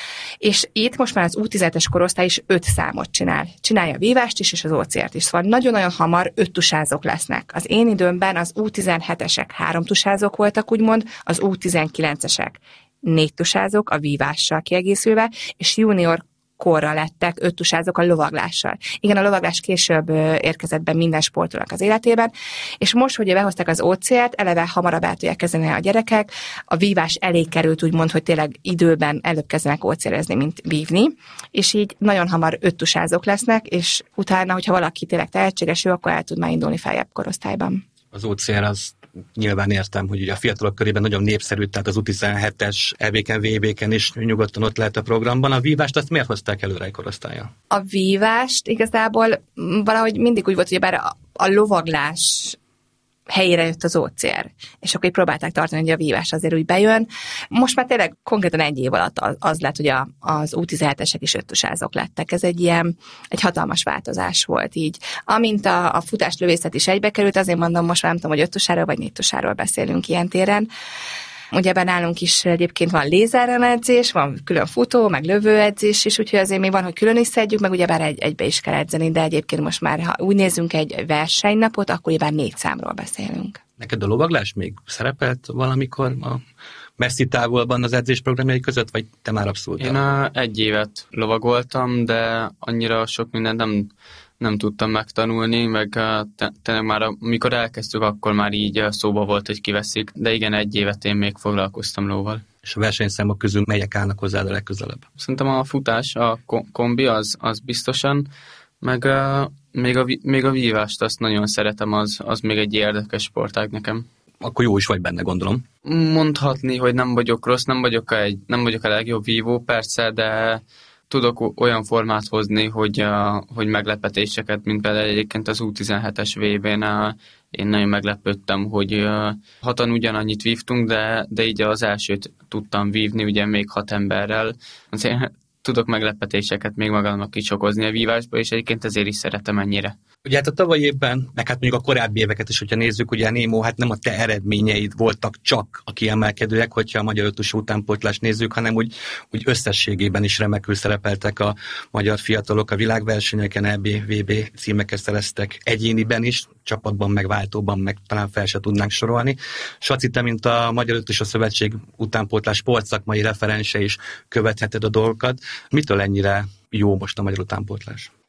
S6: És itt most már az U tizenhetes korosztály is öt számot csinál. Csinálja a vívást is, és az ó cé er-t is. Szóval nagyon-nagyon hamar öt tusázók lesznek. Az én időmben az U tizenhetesek három tusázók voltak, úgymond, az U tizenkilencesek négy tusázók, a vívással kiegészülve, és junior korra lettek öt tusázók a lovaglással. Igen, a lovaglás később érkezett be minden sportolónak az életében, és most, hogy behozták az ó cé er-t, eleve hamarabb el tudják kezdeni a gyerekek, a vívás elé került, úgymond, hogy tényleg időben előbb kezdenek ó cé er-ezni, mint vívni, és így nagyon hamar öt tusázók lesznek, és utána, hogyha valaki tényleg tehetséges, ő akkor el tud már indulni feljebb korosztályban.
S5: Az ó cé er az nyilván értem, hogy ugye a fiatalok körében nagyon népszerű, tehát az U tizenhetes é bé-ken, vé bé-ken is nyugodtan ott lehet a programban. A vívást azt miért hozták előre egy korosztállyal?
S6: A vívást igazából valahogy mindig úgy volt, hogy bár a, a lovaglás helyére jött az ó cé er, és akkor így próbálták tartani, hogy a vívás azért úgy bejön. Most már tényleg konkrétan egy év alatt az, az lett, hogy a, az U tizenhetesek is öttusázók lettek. Ez egy ilyen, egy hatalmas változás volt így. Amint a, a futáslövészet is egybe került, azért mondom, most már nem tudom, hogy öttusáról vagy négytusáról beszélünk ilyen téren. Ugyebben nálunk is egyébként van lézeren edzés, van külön futó, meg lövőedzés is, úgyhogy azért még van, hogy külön is szedjük, meg ugyebár egy, egybe is kell edzeni, de egyébként most már, ha úgy nézzünk egy versenynapot, akkor ugyebár négy számról beszélünk.
S5: Neked a lovaglás még szerepelt valamikor a messzi távolban az edzésprogramjai között, vagy te már abszolút?
S7: Én a, egy évet lovagoltam, de annyira sok mindent nem nem tudtam megtanulni, meg tényleg már amikor elkezdtük, akkor már így szóba volt, hogy kiveszik, de igen, egy évet én még foglalkoztam lóval.
S5: És a versenyszámok közül melyek állnak hozzád a legközelebb?
S7: Szerintem a futás, a kombi az, az biztosan, meg a, még, a, még a vívást azt nagyon szeretem, az, az még egy érdekes sportág nekem.
S5: Akkor jó is vagy benne, gondolom.
S7: Mondhatni, hogy nem vagyok rossz, nem vagyok, egy, nem vagyok a legjobb vívó, persze, de tudok olyan formát hozni, hogy, uh, hogy meglepetéseket, mint például egyébként az U tizenhetes vé bén uh, én nagyon meglepődtem, hogy uh, hatan ugyanannyit vívtunk, de, de így az elsőt tudtam vívni, ugye még hat emberrel. Azért tudok meglepetéseket még magamnak is okozni a vívásba, és egyébként ezért is szeretem ennyire.
S5: Ugye hát a tavalyi évben, meg hát mondjuk a korábbi éveket is, hogyha nézzük, ugye Némó, hát nem a te eredményeid voltak csak a kiemelkedőek, hogyha a magyar öttusú utánpótlást nézzük, hanem úgy, úgy összességében is remekül szerepeltek a magyar fiatalok a világversenyeken, é bé, vé bé címeket szereztek egyéniben is, csapatban, meg váltóban, meg talán fel se tudnánk sorolni. Saci, te, mint a Magyar Öttusú Szövetség utánpótlás sportszakmai referense is követheted a dolgokat. Mitől ennyire jó most a magyar utánpótlás?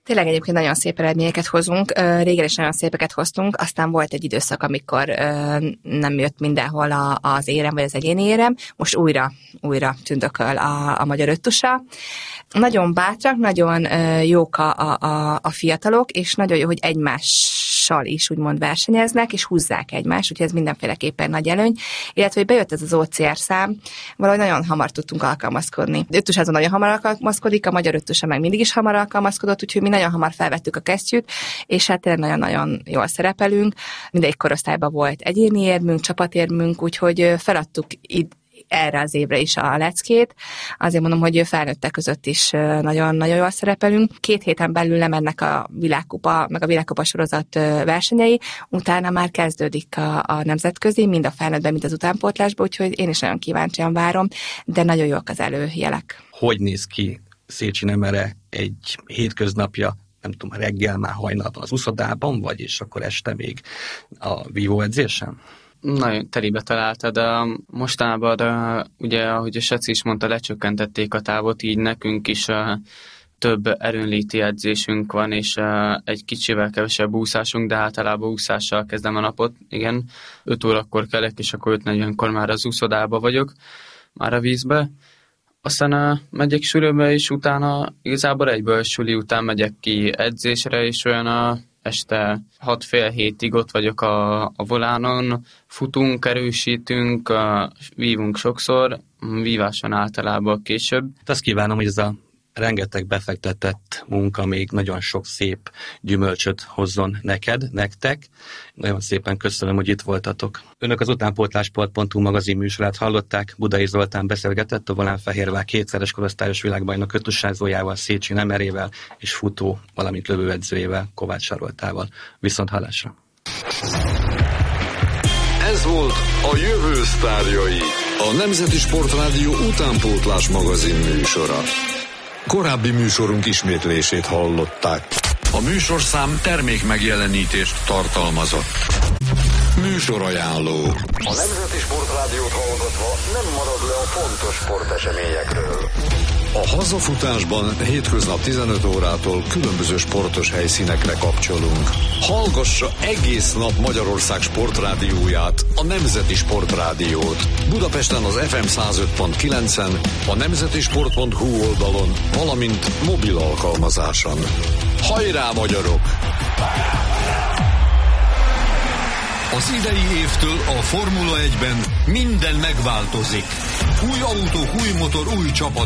S6: Tényleg egyébként nagyon szép eredményeket hozunk, régen is nagyon szépeket hoztunk, aztán volt egy időszak, amikor nem jött mindenhol a, az érem, vagy az egyéni érem, most újra, újra tündököl a, a magyar öttusa. Nagyon bátrak, nagyon jók a, a, a fiatalok, és nagyon jó, hogy egymással is úgymond versenyeznek, és húzzák egymást, úgyhogy ez mindenféleképpen nagy előny. Illetve, hogy bejött ez az o cé er szám, valahogy nagyon hamar tudtunk alkalmazkodni. Öttusázon nagyon hamar alkalmazkodik, a magyar öttusa meg mindig is hamar alkalmazkodott, úgyhogy mi nagyon hamar felvettük a kesztyűt, és hát tényleg nagyon-nagyon jól szerepelünk. Mindegyik korosztályban volt egyéni érmünk, csapatérmünk, úgyhogy feladtuk itt erre az évre is a leckét. Azért mondom, hogy felnőttek között is nagyon-nagyon jól szerepelünk. Két héten belül lemennek a világkupa, meg a világkupa sorozat versenyei, utána már kezdődik a, a nemzetközi, mind a felnőttben, mind az utánpótlásban, úgyhogy én is nagyon kíváncsian várom, de nagyon jók az előjelek.
S5: Hogy néz ki Széchenyi Emere egy hétköznapja, nem tudom, reggel már hajnalban az uszodában, vagy és akkor este még a vívóedzésen?
S7: Nagyon telibe találtad. De mostanában, de, ugye, ahogy a Saci is mondta, lecsökkentették a távot, így nekünk is uh, több erőnléti edzésünk van, és uh, egy kicsivel kevesebb úszásunk, de általában úszással kezdem a napot. Igen, öt órakor kelek, és akkor öt negyvenkor már az úszodába vagyok, már a vízbe. Aztán uh, megyek sülőbe, és utána igazából egyből suli után megyek ki edzésre, és olyan a este hat fél hétig ott vagyok a, a volánon, futunk, erősítünk, a, vívunk sokszor, víváson általában később.
S5: Azt kívánom, hogy ez a rengeteg befektetett munka még nagyon sok szép gyümölcsöt hozzon neked, nektek. Nagyon szépen köszönöm, hogy itt voltatok. Önök az utánpótlásport pont hu magazin műsorát hallották. Budai Zoltán beszélgetett a Volánfehérvár kétszeres korosztályos világbajnok öttusázójával, Széchenyi Emerével és futó, valamint lövőedzőjével, Kovács Saroltával. Viszont hallásra!
S1: Ez volt a Jövő sztárjai, a Nemzeti Sportrádió utánpótlás magazin műsora. Korábbi műsorunk ismétlését hallották. A műsorszám termék megjelenítést tartalmazott. Műsorajánló. A Nemzeti Sportrádiót hallgatva nem marad le a fontos sporteseményekről. A hazafutásban hétköznap tizenöt órától különböző sportos helyszínekre kapcsolunk. Hallgassa egész nap Magyarország sportrádióját, a Nemzeti Sportrádiót. Budapesten az ef em száz öt pont kilencen, a nemzetisport pont hu oldalon, valamint mobil alkalmazáson. Hajrá, magyarok! Az idei évtől a Formula egyben minden megváltozik. Új autók, új motor, új csapat.